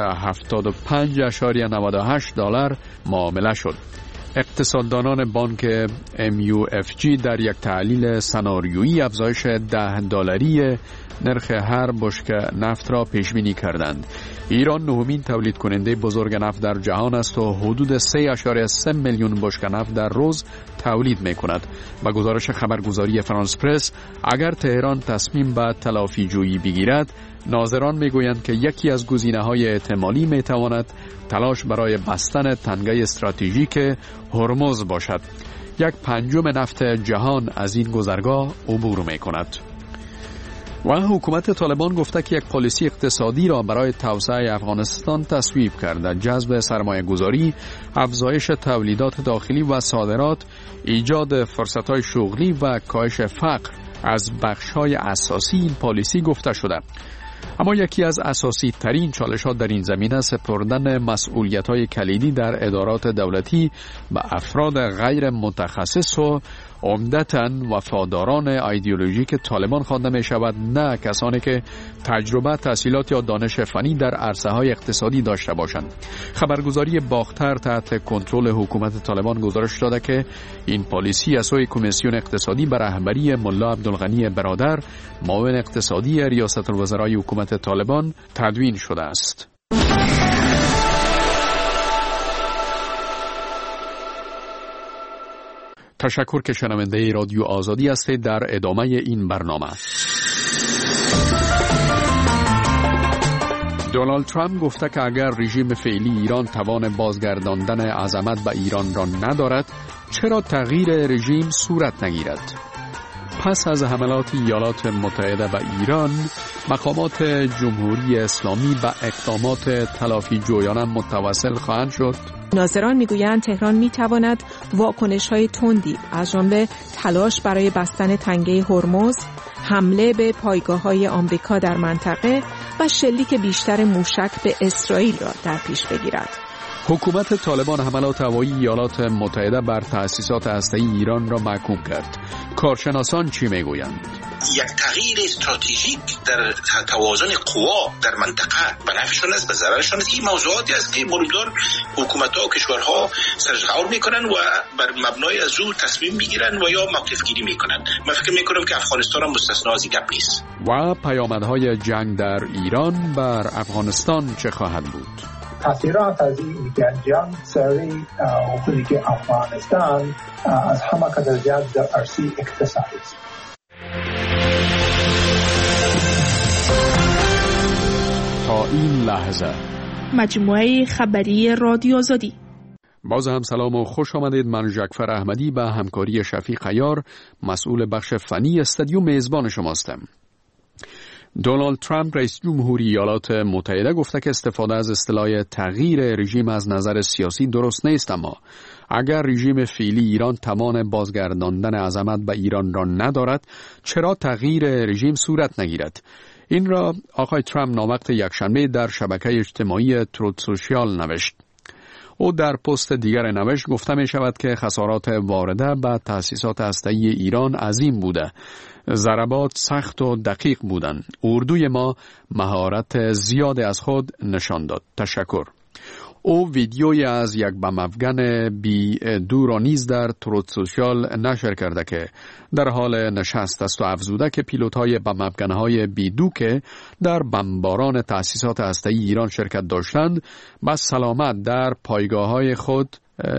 $75.98 معامله شد. اقتصاددانان بانک MUFG در یک تحلیل سناریویی افزایش $10 نرخ هر بشکه نفت را پیش بینی کردند. ایران نهمین تولید کننده بزرگ نفت در جهان است و حدود 3.3 میلیون بشکه نفت در روز تولید می کند. با گزارش خبرگزاری فرانس پرس، اگر تهران تصمیم به تلافی جویی بگیرد، ناظران می گویند که یکی از گزینه‌های احتمالی می تواند تلاش برای بستن تنگه استراتژیک هرمز باشد. 1/5 نفت جهان از این گذرگاه عبور می کند. و حکومت طالبان گفته که یک پالیسی اقتصادی را برای توسعه افغانستان تصویب کرده: جذب سرمایه گذاری، افزایش تولیدات داخلی و صادرات، ایجاد فرصت‌های شغلی و کاهش فقر از بخش‌های اساسی این پالیسی گفته شده. اما یکی از اساسی ترین چالش‌ها در این زمینه سپردن مسئولیت‌های کلیدی در ادارات دولتی به افراد غیر متخصص و عمدتاً وفاداران ایدئولوژیک طالبان خوانده می شود، نه کسانی که تجربه، تحصیلات یا دانش فنی در عرصه‌های اقتصادی داشته باشند. خبرگزاری باختر تحت کنترل حکومت طالبان گزارش داده که این پالیسی از سوی کمیسیون اقتصادی به رهبری ملا عبدالغنی برادر، معاون اقتصادی ریاست الوزرای حکومت طالبان تدوین شده است. تشکر که شنونده رادیو آزادی هستید. در ادامه این برنامه دونالد ترامپ گفته که اگر رژیم فعلی ایران توان بازگرداندن عظمت به ایران را ندارد، چرا تغییر رژیم صورت نگیرد؟ پس از حملات ایالات متحده به ایران، مقامات جمهوری اسلامی به اقدامات تلافی جویانه متوسل خواهند شد. ناظران میگویند تهران میتواند واکنش‌های تندی از جمله تلاش برای بستن تنگه هرمز، حمله به پایگاه‌های آمریکا در منطقه و شلیک بیشتر موشک به اسرائیل را در پیش بگیرد. حکومت طالبان حملات هوایی ایالات متحده بر تأسیسات هسته‌ای ایران را محکوم کرد. کارشناسان چی میگویند؟ یک تغییر استراتژیک در توازن قوا در منطقه به نفعشون است، به ضررشون است. این موضوعاتی است که مروردار حکومت‌ها و کشورها سرش غور میکنن و بر مبنای از او تصمیم میگیرن و یا موقف گیری میکنن. من فکر میکنم که افغانستان هم مستثنا از این گپ نیست. و پیامدهای جنگ در ایران بر افغانستان چه خواهد بود؟ تاثیرات از این جنگ سری حکومت افغانستان از همه قدر زیاد در عرصه اقتصادی است. تا این لحظه مجموعه خبری رادیو آزادی. باز هم سلام و خوش آمدید. من جعفر احمدی به همکاری شفیق عیار مسئول بخش فنی استودیو میزبان شماستم. دونالد ترامپ رئیس جمهوری ایالات متحده گفته که استفاده از اصطلاح تغییر رژیم از نظر سیاسی درست نیست، اما اگر رژیم فعلی ایران توان بازگرداندن عظمت به ایران را ندارد، چرا تغییر رژیم صورت نگیرد؟ این را آقای ترامپ ناوقت یکشنبه در شبکه اجتماعی تروت سوشیال نوشت. او در پست دیگر نوشت گفته می شود که خسارات وارده به تأسیسات هسته‌ای ایران عظیم بوده. ضربات سخت و دقیق بودند. اردوی ما مهارت زیاد از خود نشان داد. تشکر. او ویدیوی از یک بم افغان بی دو را نیز در تروت سوشیال نشر کرده که در حال نشست است و افزوده که پیلوت‌های بم افغان‌های بی دو که در بمباران تأسیسات هسته‌ای ایران شرکت داشتند با سلامت در پایگاه‌های خود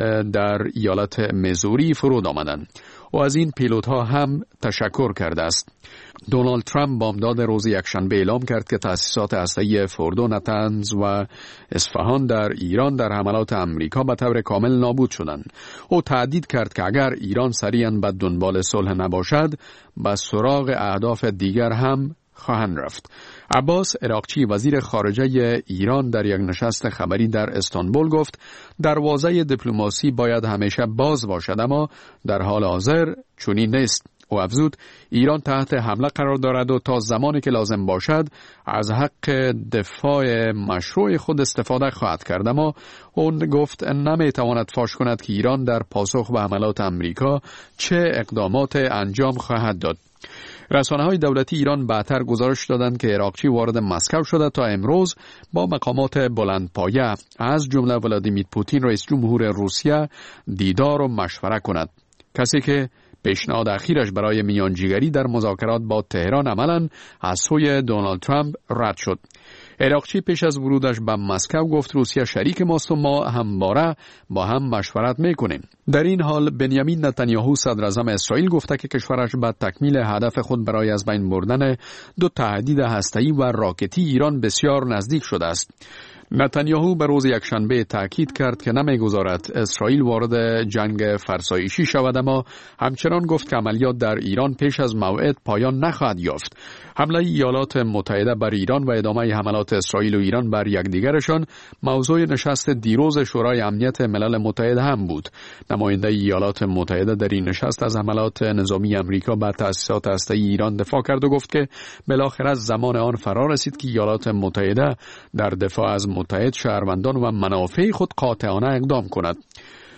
در ایالت میزوری فرود آمدند. و از این پیلوت‌ها هم تشکر کرده است. دونالد ترامپ بامداد روز یکشنبه اعلام کرد که تأسیسات هسته‌ای فوردو، نتنز و اصفهان در ایران در حملات امریکا به طور کامل نابود شدند. او تهدید کرد که اگر ایران سریعاً به دنبال صلح نباشد، به سراغ اهداف دیگر هم خواهند رفت. عباس عراقچی وزیر خارجه ایران در یک نشست خبری در استانبول گفت دروازه دیپلماسی باید همیشه باز باشد، اما در حال حاضر چنین نیست. او افزود ایران تحت حمله قرار دارد و تا زمانی که لازم باشد از حق دفاع مشروع خود استفاده خواهد کرد، اما اون گفت نمیتواند فاش کند که ایران در پاسخ به حملات امریکا چه اقدامات انجام خواهد داد. رسانه‌های دولتی ایران بعدتر گزارش دادند که عراقچی وارد مسکو شده تا امروز با مقامات بلندپایه از جمله ولادیمیر پوتین رئیس جمهور روسیه دیدار و مشوره کند. کسی که پیشنهاد اخیرش برای میانجیگری در مذاکرات با تهران عملاً از سوی دونالد ترامپ رد شد. عراقچی پیش از ورودش به مسکو گفت روسیه شریک ماست و ما همواره با هم مشورت میکنیم. در این حال بنیامین نتانیاهو صدر اعظم اسرائیل گفته که کشورش به تکمیل هدف خود برای از بین بردن دو تهدید هسته‌ای و راکتی ایران بسیار نزدیک شده است. نتانیاهو به روز یکشنبه تاکید کرد که نمیگذارد اسرائیل وارد جنگ فرسایشی شود، اما همچنان گفت که عملیات در ایران پیش از موعد پایان نخواهد یافت. حمله ایالات متحده بر ایران و ادامه حملات اسرائیل و ایران بر یکدیگرشان موضوع نشست دیروز شورای امنیت ملل متحد هم بود. نماینده ایالات متحده در این نشست از حملات نظامی امریکا بر تأسیسات هسته‌ای ایران دفاع کرد و گفت که بالاخره زمان آن فرا رسید که ایالات متحده در دفاع از متحد شهروندان و منافع خود قاطعانه اقدام کند.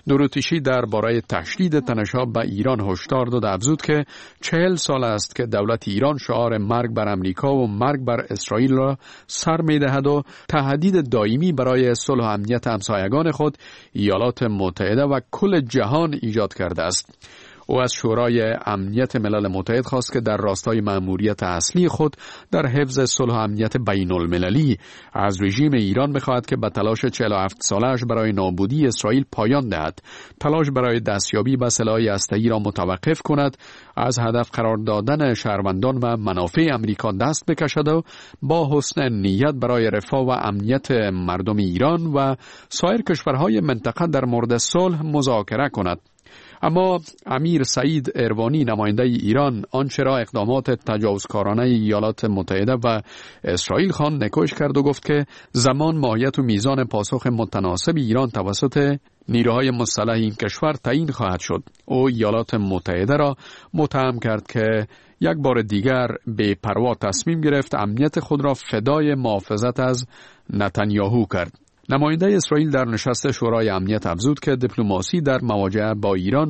نوروتیشی درباره تشدید تنش‌ها به ایران هشدار داد و افزود که 40 سال است که دولت ایران شعار مرگ بر امریکا و مرگ بر اسرائیل را سر می‌دهد و تهدید دائمی برای صلح و امنیت همسایگان خود ایالات متحده و کل جهان ایجاد کرده است. او از شورای امنیت ملل متحد خواست که در راستای مأموریت اصلی خود در حفظ صلح و امنیت بین المللی از رژیم ایران بخواهد که به تلاش 47 سالش برای نابودی اسرائیل پایان دهد، تلاش برای دستیابی به سلاح هسته‌ای را متوقف کند، از هدف قرار دادن شهروندان و منافع امریکا دست بکشد و با حسن نیت برای رفاه و امنیت مردم ایران و سایر کشورهای منطقه در مورد صلح مذاکره کند. اما امیر سعید اروانی نماینده ایران آنچه را اقدامات تجاوزکارانه ایالات متحده و اسرائیل خواند نکوش کرد و گفت که زمان، ماهیت و میزان پاسخ متناسب ایران توسط نیروهای مسلح این کشور تعیین خواهد شد. او ایالات متحده را متهم کرد که یک بار دیگر بے پروا تصمیم گرفت امنیت خود را فدای محافظت از نتانیاهو کرد. نماینده اسرائیل در نشست شورای امنیت افزود که دیپلماسی در مواجهه با ایران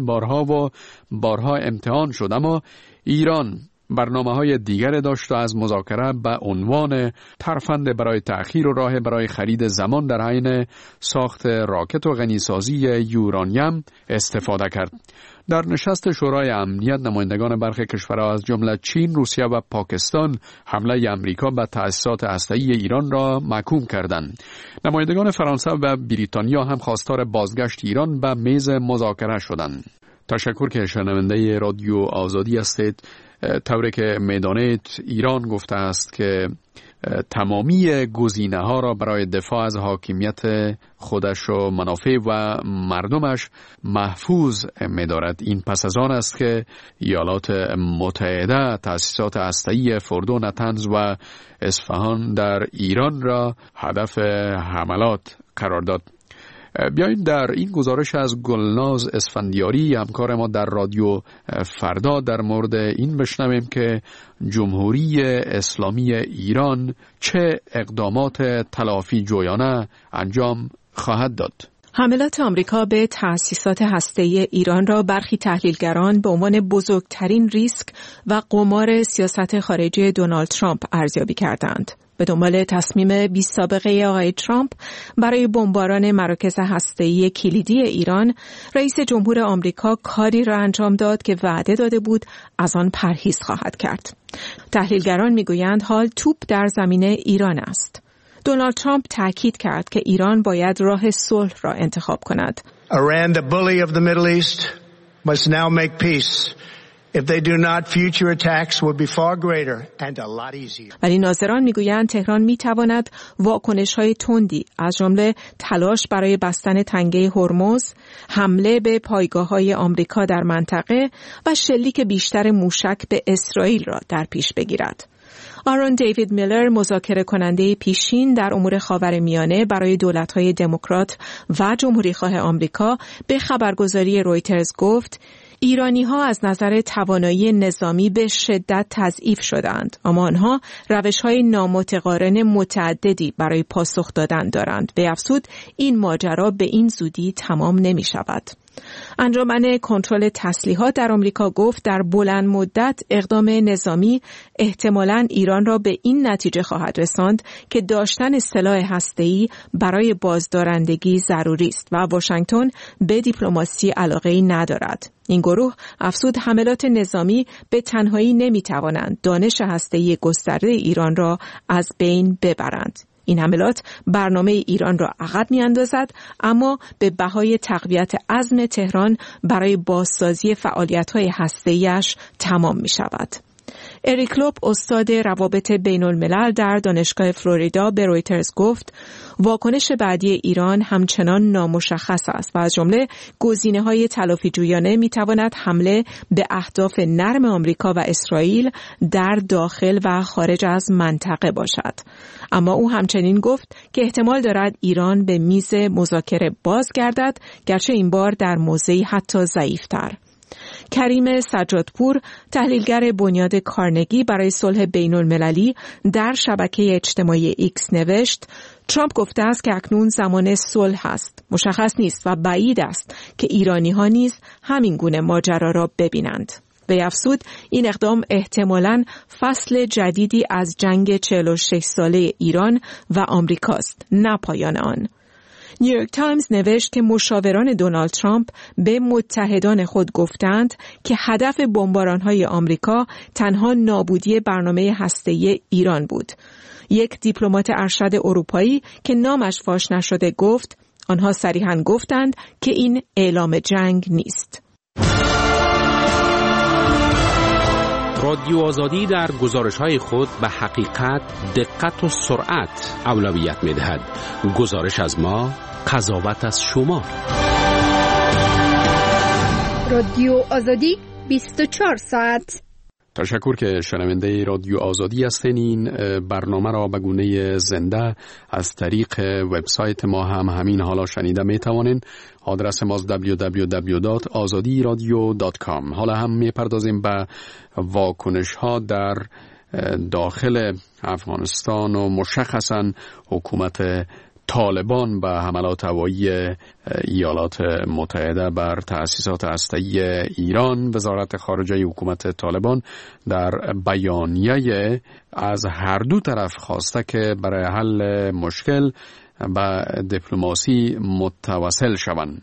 بارها امتحان شد، اما ایران برنامه‌های دیگر داشت و از مذاکره به عنوان ترفند برای تأخیر و راه برای خرید زمان در حین ساخت راکت و غنیسازی یورانیم استفاده کرد. در نشست شورای امنیت نمایندگان برخی کشورها از جمله چین، روسیه و پاکستان حمله امریکا به تأسیسات هسته‌ای ایران را محکوم کردند. نمایندگان فرانسه و بریتانیا هم خواستار بازگشت ایران به میز مذاکره شدند. تشکر که شنونده رادیو آزادی هستید. طوری که میدانید ایران گفته است که تمامی گزینه‌ها را برای دفاع از حاکمیت خودش و منافع و مردمش محفوظ می‌دارد. این پس از آن است که ایالات متحده تأسیسات هسته‌ای فردو، نتنز و اصفهان در ایران را هدف حملات قرار داد. بیاییم در این گزارش از گلناز اسفندیاری همکار ما در رادیو فردا در مورد این بشنویم که جمهوری اسلامی ایران چه اقدامات تلافی جویانه انجام خواهد داد. حملات آمریکا به تأسیسات هسته‌ای ایران را برخی تحلیلگران به عنوان بزرگترین ریسک و قمار سیاست خارجی دونالد ترامپ ارزیابی کردند. به دنبال تصمیم بی‌سابقه آقای ترامپ برای بمباران مراکز هسته‌ای کلیدی ایران، رئیس جمهور آمریکا کاری را انجام داد که وعده داده بود از آن پرهیز خواهد کرد. تحلیلگران می‌گویند حال توپ در زمین ایران است. دونالد ترامپ تاکید کرد که ایران باید راه صلح را انتخاب کند. Iran, the bully of the Middle East, must now make peace. If they do not, future attacks will be far greater and a lot easier. ولی ناظران میگویند تهران میتواند واکنش‌های تندی از جمله تلاش برای بستن تنگه هرمز، حمله به پایگاه‌های آمریکا در منطقه و شلیک بیشتر موشک به اسرائیل را در پیش بگیرد. آرون دیوید میلر، مذاکره کننده پیشین در امور خاورمیانه برای دولت‌های دموکرات و جمهوری‌خواه آمریکا، به خبرگزاری رویترز گفت ایرانی‌ها از نظر توانایی نظامی به شدت تضعیف شدند، اما آنها روش‌های نامتقارن متعددی برای پاسخ دادن دارند. به افزود این ماجرا به این زودی تمام نمی‌شود. انجمن کنترل تسلیحات در آمریکا گفت در بلند مدت اقدام نظامی احتمالاً ایران را به این نتیجه خواهد رساند که داشتن سلاح هسته‌ای برای بازدارندگی ضروری است و واشنگتن به دیپلماسی علاقه‌ای ندارد. این گروه افزود حملات نظامی به تنهایی نمی‌توانند دانش هسته‌ای گسترده ایران را از بین ببرند. این حملات برنامه ایران را عقب می‌اندازد، اما به بهای تقویت عزم تهران برای بازسازی فعالیت‌های هسته‌ای‌اش تمام می‌شود. اریک لوب، استاد روابط بین الملل در دانشگاه فلوریدا، به رویترز گفت واکنش بعدی ایران همچنان نامشخص است و از جمله گزینه‌های تلافی‌جویانه می‌تواند حمله به اهداف نرم آمریکا و اسرائیل در داخل و خارج از منطقه باشد. اما او همچنین گفت که احتمال دارد ایران به میز مذاکره بازگردد، گرچه این بار در موضعی حتی ضعیف‌تر. کریم سجادپور، تحلیلگر بنیاد کارنگی برای صلح بین المللی، در شبکه اجتماعی ایکس نوشت ترامپ گفته است که اکنون زمان صلح است. مشخص نیست و بعید است که ایرانی‌ها نیز همین گونه ماجرا را ببینند. وی افزود این اقدام احتمالاً فصل جدیدی از جنگ 46 ساله ایران و آمریکاست، نه پایان آن. نیویورک تایمز نوشت که مشاوران دونالد ترامپ به متحدان خود گفتند که هدف بمباران‌های آمریکا تنها نابودی برنامه هسته‌ای ایران بود. یک دیپلمات ارشد اروپایی که نامش فاش نشده گفت آنها صریحاً گفتند که این اعلام جنگ نیست. رادیو آزادی در گزارش‌های خود به حقیقت، دقت و سرعت اولویت می‌دهد. گزارش از ما، قضاوت از شما. رادیو آزادی 24 ساعت. تشکر که شنونده رادیو آزادی هستین. این برنامه را به گونه زنده از طریق وبسایت ما هم همین حالا شنیده می توانین. آدرس ما www.azadiradio.com. حالا هم می پردازیم به واکنش ها در داخل افغانستان و مشخصا حکومت طالبان به حملات هوایی ایالات متحده بر تأسیسات هسته‌ای ایران. وزارت خارجه حکومت طالبان در بیانیه از هر دو طرف خواسته که برای حل مشکل به دیپلماسی متوسل شوند.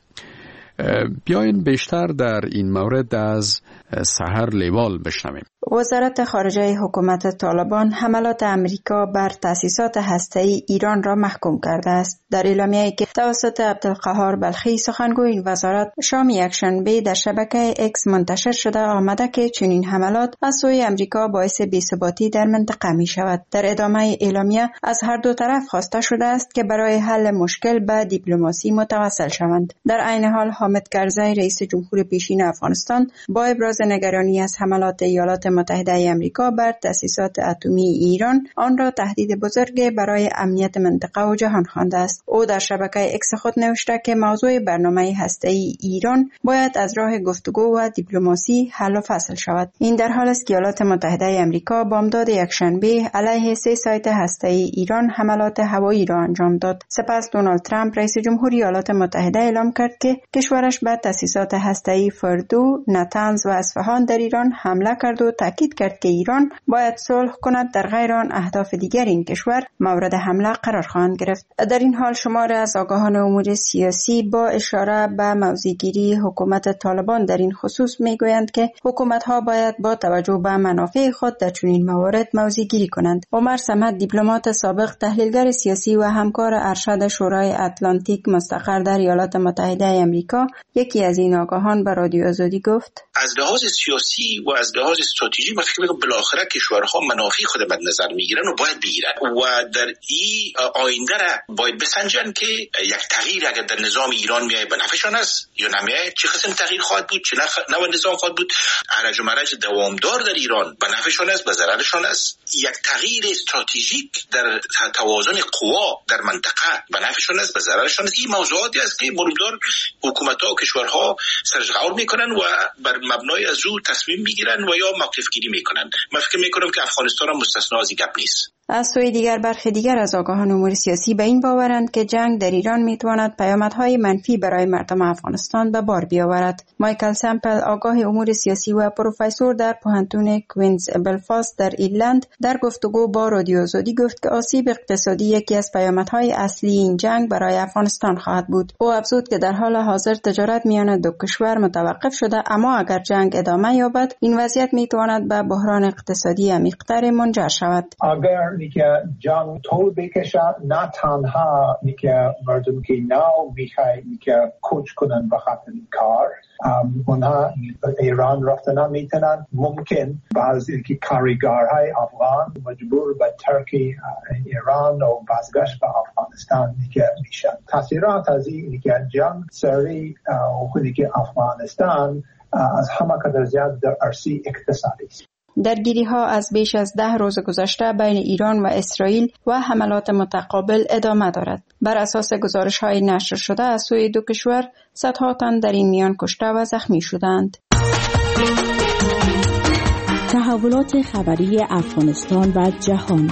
بیاین بیشتر در این مورد از سحر لیوال بشنویم. وزارت خارجه حکومت طالبان حملات امریکا بر تأسیسات هسته‌ای ایران را محکوم کرده است. در اعلامیه‌ای که توسط عبدالقهار بلخی سخنگوی این وزارت شام یکشنبه در شبکه اکس منتشر شده آمده که چنین حملات از سوی امریکا باعث بی‌ثباتی در منطقه می شود. در ادامه اعلامیه از هر دو طرف خواسته شده است که برای حل مشکل به دیپلماسی متوسل شوند. در عین حال حامد کرزی رئیس جمهور پیشین افغانستان با ابراز نگرانی از حملات ایالات متحده آمریکا بر تأسیسات اتمی ایران آن را تهدید بزرگ برای امنیت منطقه و جهان خوانده است. او در شبکه اکس خود نوشته که موضوع برنامه هسته‌ای ایران باید از راه گفتگو و دیپلماسی حل و فصل شود. این در حالی است که ایالات متحده آمریکا بامداد یکشنبه علیه 3 سایت هسته‌ای ایران حملات هوایی را انجام داد. سپس دونالد ترامپ رئیس جمهوری ایالات متحده اعلام کرد که کشورش به تأسیسات هسته‌ای فردو، نتنز و اصفهان در ایران حمله کرد و تاکید کرد که ایران باید صلح کند، در غیر آن اهداف دیگر این کشور مورد حمله قرار خواهند گرفت. در این حال شماری از آگاهان امور سیاسی با اشاره به موضع‌گیری حکومت طالبان در این خصوص میگویند که حکومت‌ها باید با توجه به منافع خود در چنین موارد موضع‌گیری کنند. عمر صمد دیپلمات سابق، تحلیلگر سیاسی و همکار ارشد شورای اتلانتیک مستقر در ایالات متحده آمریکا، یکی از این آگاهان به رادیو آزادی گفت: از لحاظ سیاسی و از لحاظ استراتژی من فکر می‌کنم بالاخره کشورها منافع خود مد نظر میگیرن و باید بگیرن و در این آینده را باید بسنجن که یک تغییر اگر در نظام ایران میاد به نفعشان است یا نمیاد، چه قسم تغییر خواهد بود، چه نوع نظام خواهد بود، هرج و مرج دوامدار در ایران به نفعشان است، به ضررشان است. یک تغییر استراتژیک در توازن قوا در منطقه به نفعشان است، به ضررشان است. این موضوعاتی است که مرودار حکومت‌ها و کشورها سرشغور میکنن و بر مبنای از او تصمیم میگیرن و یا موقف گیری میکنن. من فکر میکنم که افغانستان هم مستثنا از این گپ نیست. از سوی دیگر برخی دیگر از آگاهان امور سیاسی به این باورند که جنگ در ایران میتواند پیامدهای منفی برای مردم افغانستان به بار بیاورد. مایکل سمپل، آگاه امور سیاسی و پروفسور در پوهنتون کوینز بلفاست در ایرلند، در گفتگو با رادیو آزادی گفت که آسیب اقتصادی یکی از پیامدهای اصلی این جنگ برای افغانستان خواهد بود. او افزود که در حال حاضر تجارت میان دو کشور متوقف شده، اما اگر جنگ ادامه یابد این وضعیت میتواند به بحران اقتصادی عمیق‌تر منجر شود. که جنگ طول بکشه، نه تنها که مردم که نو میخوای که کوچ کنن به خاطر این کار، اونها ایران رفتن میتونن، ممکن بعضی که کارگرهای افغان مجبور به ترکی ایران و بازگشت به افغانستان که میشن. تاثیرات از این که جنگ سری خودی که افغانستان از همه قدر زیاد در عرصه اقتصادی است. درگیری‌ها از بیش از 10 روز گذشته بین ایران و اسرائیل و حملات متقابل ادامه دارد. بر اساس گزارش‌های نشر شده از سوی دو کشور، صدها تن در این میان کشته و زخمی شدند. تحولات خبری افغانستان و جهان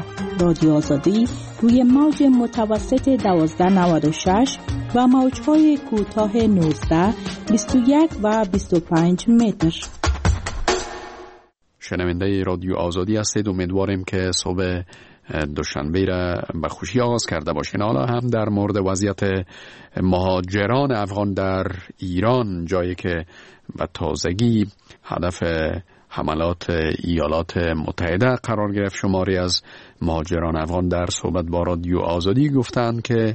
رادیو آزادی روی موج متوسط 1296 و موج‌های کوتاه 19، 21 و 25 متر. شنونده رادیو آزادی هستید. امیدواریم که صبح دوشنبه را به خوشی آغاز کرده باشین. حالا هم در مورد وضعیت مهاجران افغان در ایران، جایی که به تازگی هدف حملات ایالات متحده قرار گرفت، شماری از مهاجران افغان در صحبت با رادیو آزادی گفتند که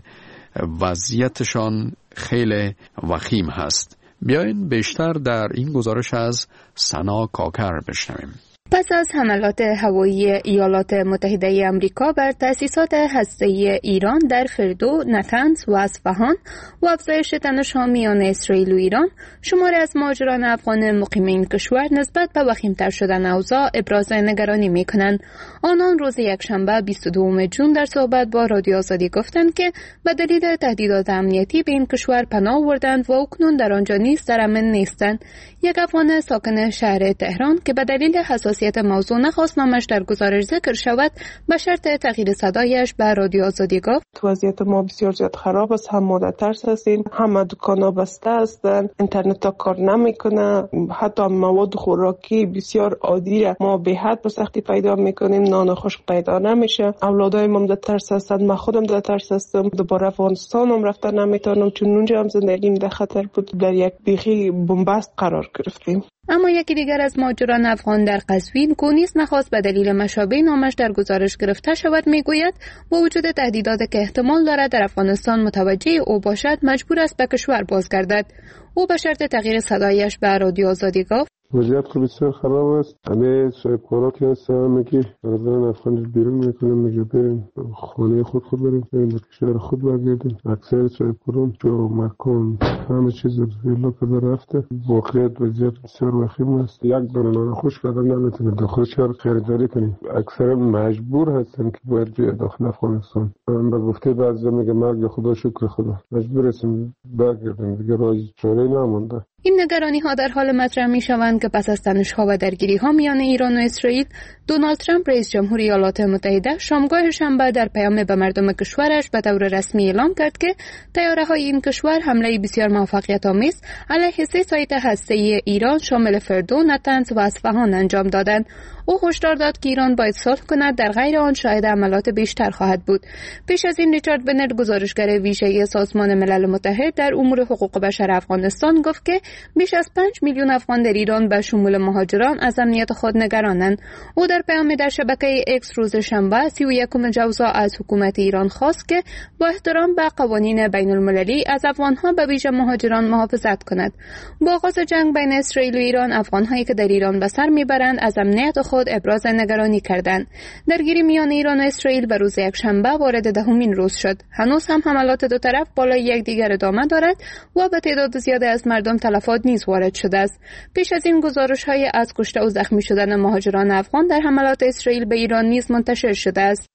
وضعیتشان خیلی وخیم هست. بیاین بیشتر در این گزارش از سنا کاکر بشنویم. پس از حملات هوایی ایالات متحده آمریکا بر تأسیسات هسته‌ای ایران در فردو، نتنز و اصفهان و افزایش تنش‌ها میان اسرائیل و ایران، شماری از مهاجران افغان مقیم این کشور نسبت به وخیم‌تر شدن اوضاع ابراز نگرانی می‌کنند. آنان روز یکشنبه 22 جون در صحبت با رادیو آزادی گفتند که به دلیل تهدیدات امنیتی به این کشور پناه آوردند و اکنون در آنجا نیز در امن نیستند. یک افغان ساکن شهر تهران که به دلیل حساسیت موضوع نخواست نامش در گزارش ذکر شود، به شرط تغییر صدایش به رادیو آزادی گفت: وضعیت ما بسیار زیاد خراب است. هم ما در ترس هستیم، همه دکانا بسته هستند، اینترنت ها کار نمیکنه، حتی مواد خوراکی بسیار عادی را ما به حد به سختی پیدا میکنیم، نان خشک پیدا نمیشه. اولادای ما در ترس هستند، من خودم در ترس هستم. دوباره افغانستانم رفتن نمیتونم چون اونجا هم زندگیم در خطر بود. در یک بیخی بنبست قرار گرفتیم. اما یکی دیگر از مهاجران افغان در قزوین که نیز نخواست به دلیل مشابه نامش در گزارش گرفته شود میگوید با وجود تهدیداتی که احتمال دارد در افغانستان متوجه او باشد، مجبور است به کشور بازگردد. او به شرط تغییر صدایش به رادیو آزادی گفت: وضعیت خود بسیار خراب است. همه صاحبکاراتی هستن میگه دارن افغان بیرون میکنن، میگه بریم خانه خود بریم به کشور خود برگردیم. اکثر صاحبکاران جو مکان همه چیز ویلا کرده رفته. واقعیت وضعیت بسیار وخیم است. یک دانه نان خشک آدم نمیتونه داخل شهر خریداری کنه. اکثرا مجبور هستن که باید بیاد داخل افغانستان. من به گفته بعضی میگه مرگ خدا شکر خدا، مجبور هستیم برگردیم، دیگه راه چاره‌ای نمونده. این نگرانی ها در حال مطرح می شوند که پس از تنش‌ها و درگیری ها میان ایران و اسرائیل، دونالد ترامپ رئیس جمهور ایالات متحده شامگاه شنبه در پیام به مردم کشورش به طور رسمی اعلام کرد که طیاره‌های این کشور حمله بسیار موفقیت‌آمیز علیه 3 سایت هسته‌ای ایران شامل فردو، نتنز و اصفهان انجام دادند. او هشدار داد که ایران باید صلح کند، در غیر آن شاهد عملات بیشتر خواهد بود. پیش از این ریچارد بنر، گزارشگر ویژه سازمان ملل متحد در امور حقوق بشر افغانستان، گفت که بیش از 5 میلیون افغان در ایران به شمول مهاجران از امنیت خود نگرانند. او در پیام در شبکه اکس روز شنبه 31 جوزا از حکومت ایران خواست که با احترام به قوانین بین المللی از افغانها به ویژه مهاجران محافظت کند. با آغاز جنگ بین اسرائیل و ایران، افغانهایی که در ایران به سر میبرند از امنیت خود ابراز نگرانی کردند. درگیری میان ایران و اسرائیل به روز یکشنبه وارد 10مین روز شد. هنوز هم حملات دو طرف بالای یکدیگر ادامه دارد و به تعداد زیادی از مردم تلفات نیز وارد شده است. پیش از این گزارش‌های از کشته و زخمی شدن مهاجران افغان در حملات اسرائیل به ایران نیز منتشر شده است.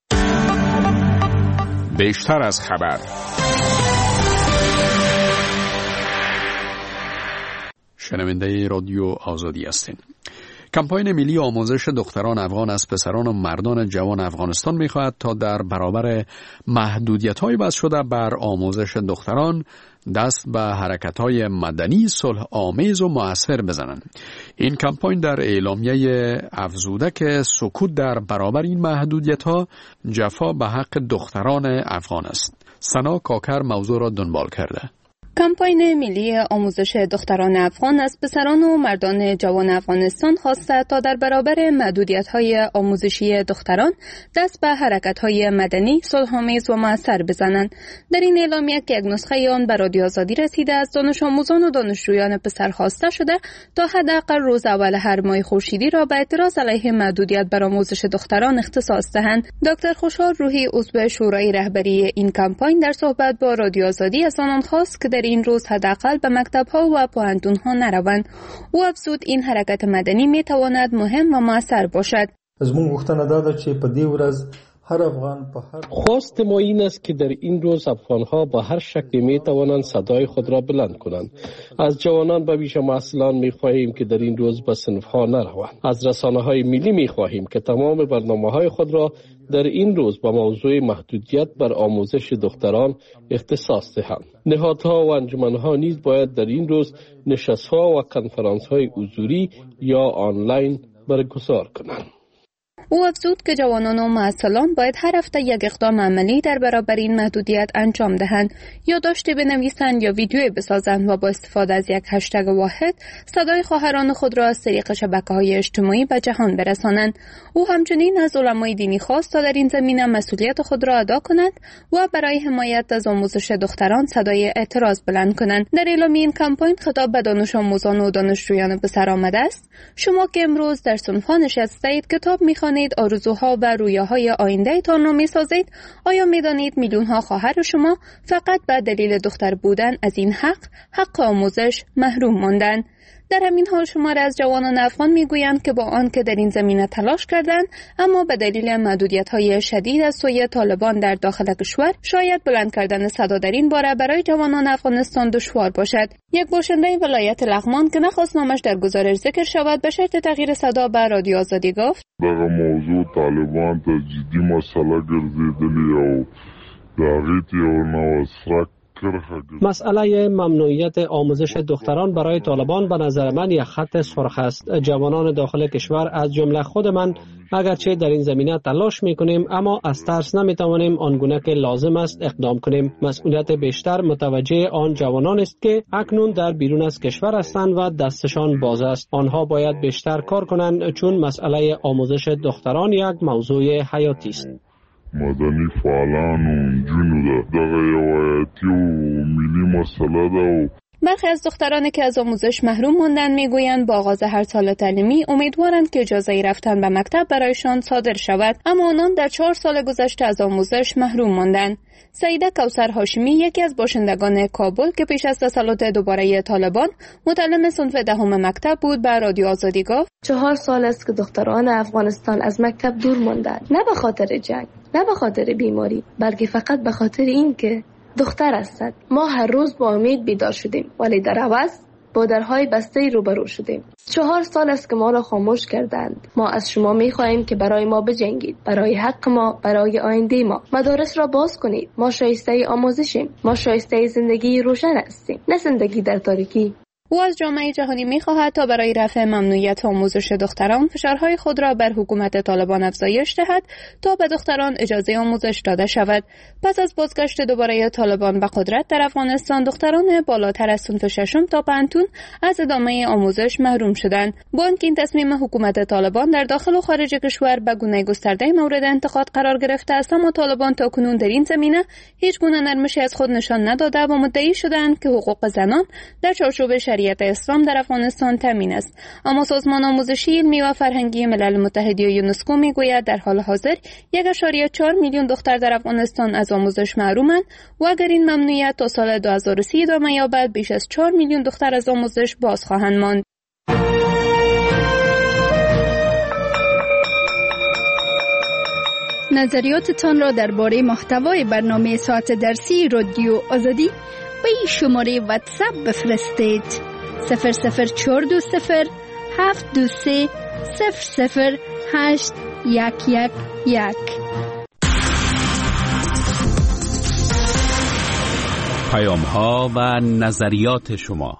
بیشتر از خبر. شنونده رادیو آزادی هستین. کمپاین ملی آموزش دختران افغان از پسران و مردان جوان افغانستان می‌خواهد تا در برابر محدودیت‌های وضع شده بر آموزش دختران دست به حرکت‌های مدنی صلح آمیز و مؤثر بزنند. این کمپاین در اعلامیه افزوده که سکوت در برابر این محدودیت‌ها جفا به حق دختران افغان است. سنا کاکر موضوع را دنبال کرده. کمپاین ملی آموزش دختران افغان از پسران و مردان جوان افغانستان خواسته تا در برابر محدودیت‌های آموزشی دختران دست به حرکت‌های مدنی صلح‌آمیز و مؤثر بزنند. در این اعلامیه که یک نسخه آن به رادیو آزادی رسیده از دانش آموزان و دانشجویان پسر خواسته شده تا حداقل روز اول هر ماه خورشیدی را به اعتراض علیه محدودیت بر آموزش دختران اختصاص دهند. دکتر خوشحال روحی، عضو شورای رهبری این کمپاین، در صحبت با رادیو آزادی از آنان خواست که در این روز حداقل به مکتب‌ها و پوهنتون‌ها نروند. او افزود این حرکت مدنی می‌تواند مهم و مؤثر باشد. زموږ غوښتنه دا ده چې په دې ورځ هر افغان به هر خواست ما این است که در این روز افغانها با هر شکلی می توانند صدای خود را بلند کنند. از جوانان به بیش محصلان می خواهیم که در این روز به صنفها نروند. از رسانه های ملی می خواهیم که تمام برنامه های خود را در این روز به موضوع محدودیت بر آموزش دختران اختصاص دهند. نهادها و انجمنها نیز باید در این روز نشست‌ها و کنفرانس‌های حضوری یا آنلاین برگزار کنند. او افزود که جوانان و مسئولان باید هر هفته یک اقدام عملی در برابر این محدودیت انجام دهند، یا داشته بنویسند یا ویدیویی بسازند و با استفاده از یک هشتگ واحد صدای خواهران خود را از طریق شبکه‌های اجتماعی به جهان برسانند. او همچنین از علمای دینی خواست تا در این زمینه مسئولیت خود را ادا کنند و برای حمایت از آموزش دختران صدای اعتراض بلند کنند. در اعلامیه این کمپاین خطاب به دانش آموزان و دانشجویان به سر آمده است: شما که امروز در صنف‌ها نشسته‌اید، کتاب می‌خوانید، آرزوها و رویاهای آینده تان را می‌سازید، آیا می‌دانید میلیون‌ها خواهر شما فقط به دلیل دختر بودن از این حق آموزش محروم ماندند؟ در همین حال شماری از جوانان افغان میگویند که با آنکه در این زمینه تلاش کردند، اما به دلیل محدودیت‌های شدید از سوی طالبان در داخل کشور شاید بلند کردن صدا در این باره برای جوانان افغانستان دشوار باشد. یک باشنده ولایت لغمان که نخواست نامش در گزارش ذکر شود، به شرط تغییر صدا به رادیو آزادی گفت: دغه موضوع طالبان ته جدي مسله ګرځېدلې او د هغې یو نوسرک مسئله ممنوعیت آموزش دختران برای طالبان به نظر من یک خط سرخ است. جوانان داخل کشور از جمله خود من اگرچه در این زمینه تلاش میکنیم، اما از ترس نمیتوانیم آنگونه که لازم است اقدام کنیم. مسئولیت بیشتر متوجه آن جوانان است که اکنون در بیرون از کشور هستند و دستشان باز است. آنها باید بیشتر کار کنند، چون مسئله آموزش دختران یک موضوع حیاتی است. مدني فعالانو جنو دغه یو حیاتي و ملي مسله ده. برخی از دخترانی که از آموزش محروم ماندند میگویند با آغاز هر سال تعلیمی امیدوارند که اجازه رفتن به مکتب برایشان صادر شود، اما آنان در 4 سال گذشته از آموزش محروم ماندند. سعیده کوثر هاشمی، یکی از باشندگان کابل که پیش از تسلط دوباره طالبان متعلم صنف 10 مکتب بود، به رادیو آزادی گفت: 4 سال است که دختران افغانستان از مکتب دور ماندند، نه به خاطر جنگ، نه به خاطر بیماری، بلکه فقط به خاطر این که دختر هستند. ما هر روز با امید بیدار شدیم، ولی در عوض با درهای بسته روبرو شدیم. 4 سال است که ما را خاموش کردند. ما از شما می‌خواهیم که برای ما بجنگید، برای حق ما، برای آینده ما. مدارس را باز کنید. ما شایسته آموزشیم. ما شایسته زندگی روشن هستیم، نه زندگی در تاریکی. او از جامعه جهانی می‌خواهد تا برای رفع ممنوعیت آموزش دختران فشارهای خود را بر حکومت طالبان افزایش دهد تا به دختران اجازه آموزش داده شود. پس از بازگشت دوباره طالبان به قدرت در افغانستان، دختران بالاتر از صنف 6 تا پنتون از ادامه آموزش محروم شدند. با اینکه این تصمیم حکومت طالبان در داخل و خارج کشور به گونه گسترده مورد انتقاد قرار گرفته است، اما طالبان تاکنون در این زمینه هیچ گونه نرمشی از خود نشان نداده و مدعی شدند که حقوق زنان در چارچوب شریعت اسلام در افغانستان تامین است. اما سازمان آموزشی، علمی و فرهنگی ملل متحد یا یونسکو میگوید در حال حاضر 1.4 میلیون دختر در افغانستان از آموزش محرومند و اگر این ممنوعیت تا سال 2030 ادامه یابد، بیش از 4 میلیون دختر از آموزش باز خواهند ماند. نظریاتتان را درباره محتوای برنامه ساعت درسی رادیو آزادی به این شماره واتساپ بفرستید: 00420 723 008 111. پیام‌ها و نظریات شما.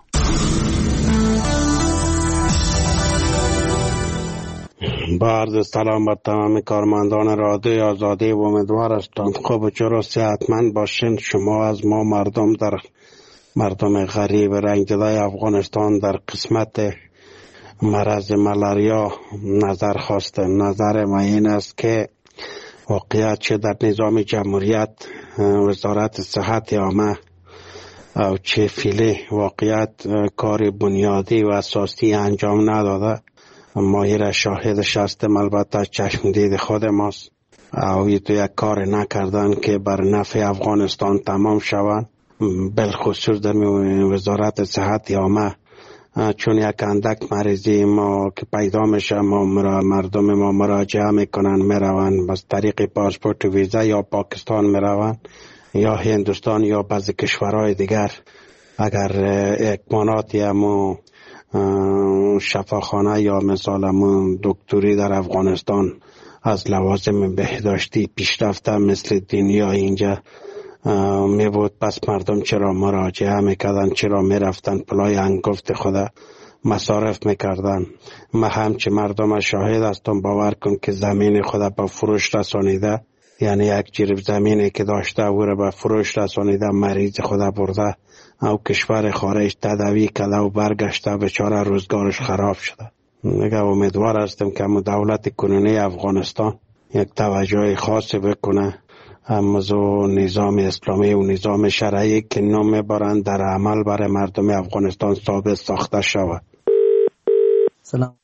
با عرض سلام به تمام کارمندان رادیو آزادی و امیدوار هستم خوب و چرا صحتمند باشین. شما از ما مردم غریب رنگ‌زده افغانستان در قسمت مرض ملاریا نظر خواسته. نظر ما این است که واقعیت چه در نظام جمهوریت وزارت صحت عامه او چه فعلی واقعیت کار بنیادی و اساسی انجام نداده. ما را شاهدش هستیم، البته چشم دید خود ماست. او یک کار نکردن که بر نفع افغانستان تمام شوند. بالخصوص در وزارت صحت عامه چون یک اندک مریضی ما که پیدا میشه مردم ما مراجعه میکنن میرون بس طریق پاسپورت ویزا یا پاکستان میرون یا هندوستان یا بعضی کشورهای دیگر. اگر اکماناتی همون شفاخانه یا مثال همون دکتری در افغانستان از لوازم بهداشتی پیشرفته مثل دنیا اینجا می بود، پس مردم چرا مراجعه میکردن، چرا میرفتن پلای انگفت خدا مصارف میکردن. ما همچه مردم شاهد هستم، باور کن که زمین خدا به فروش رسانیده، یعنی یک جریب زمینی که داشته او را به فروش رسانیده، مریض خدا برده او کشور خارج تداوی کرده و برگشته، بیچاره روزگارش خراب شده. دیگه امیدوار هستم که دولت کنونی افغانستان یک توجه خاصی بکنه امازو نظام اسلامی و نظام شرعی که نام برند در عمل برای مردم افغانستان ثابت ساخته شود. سلام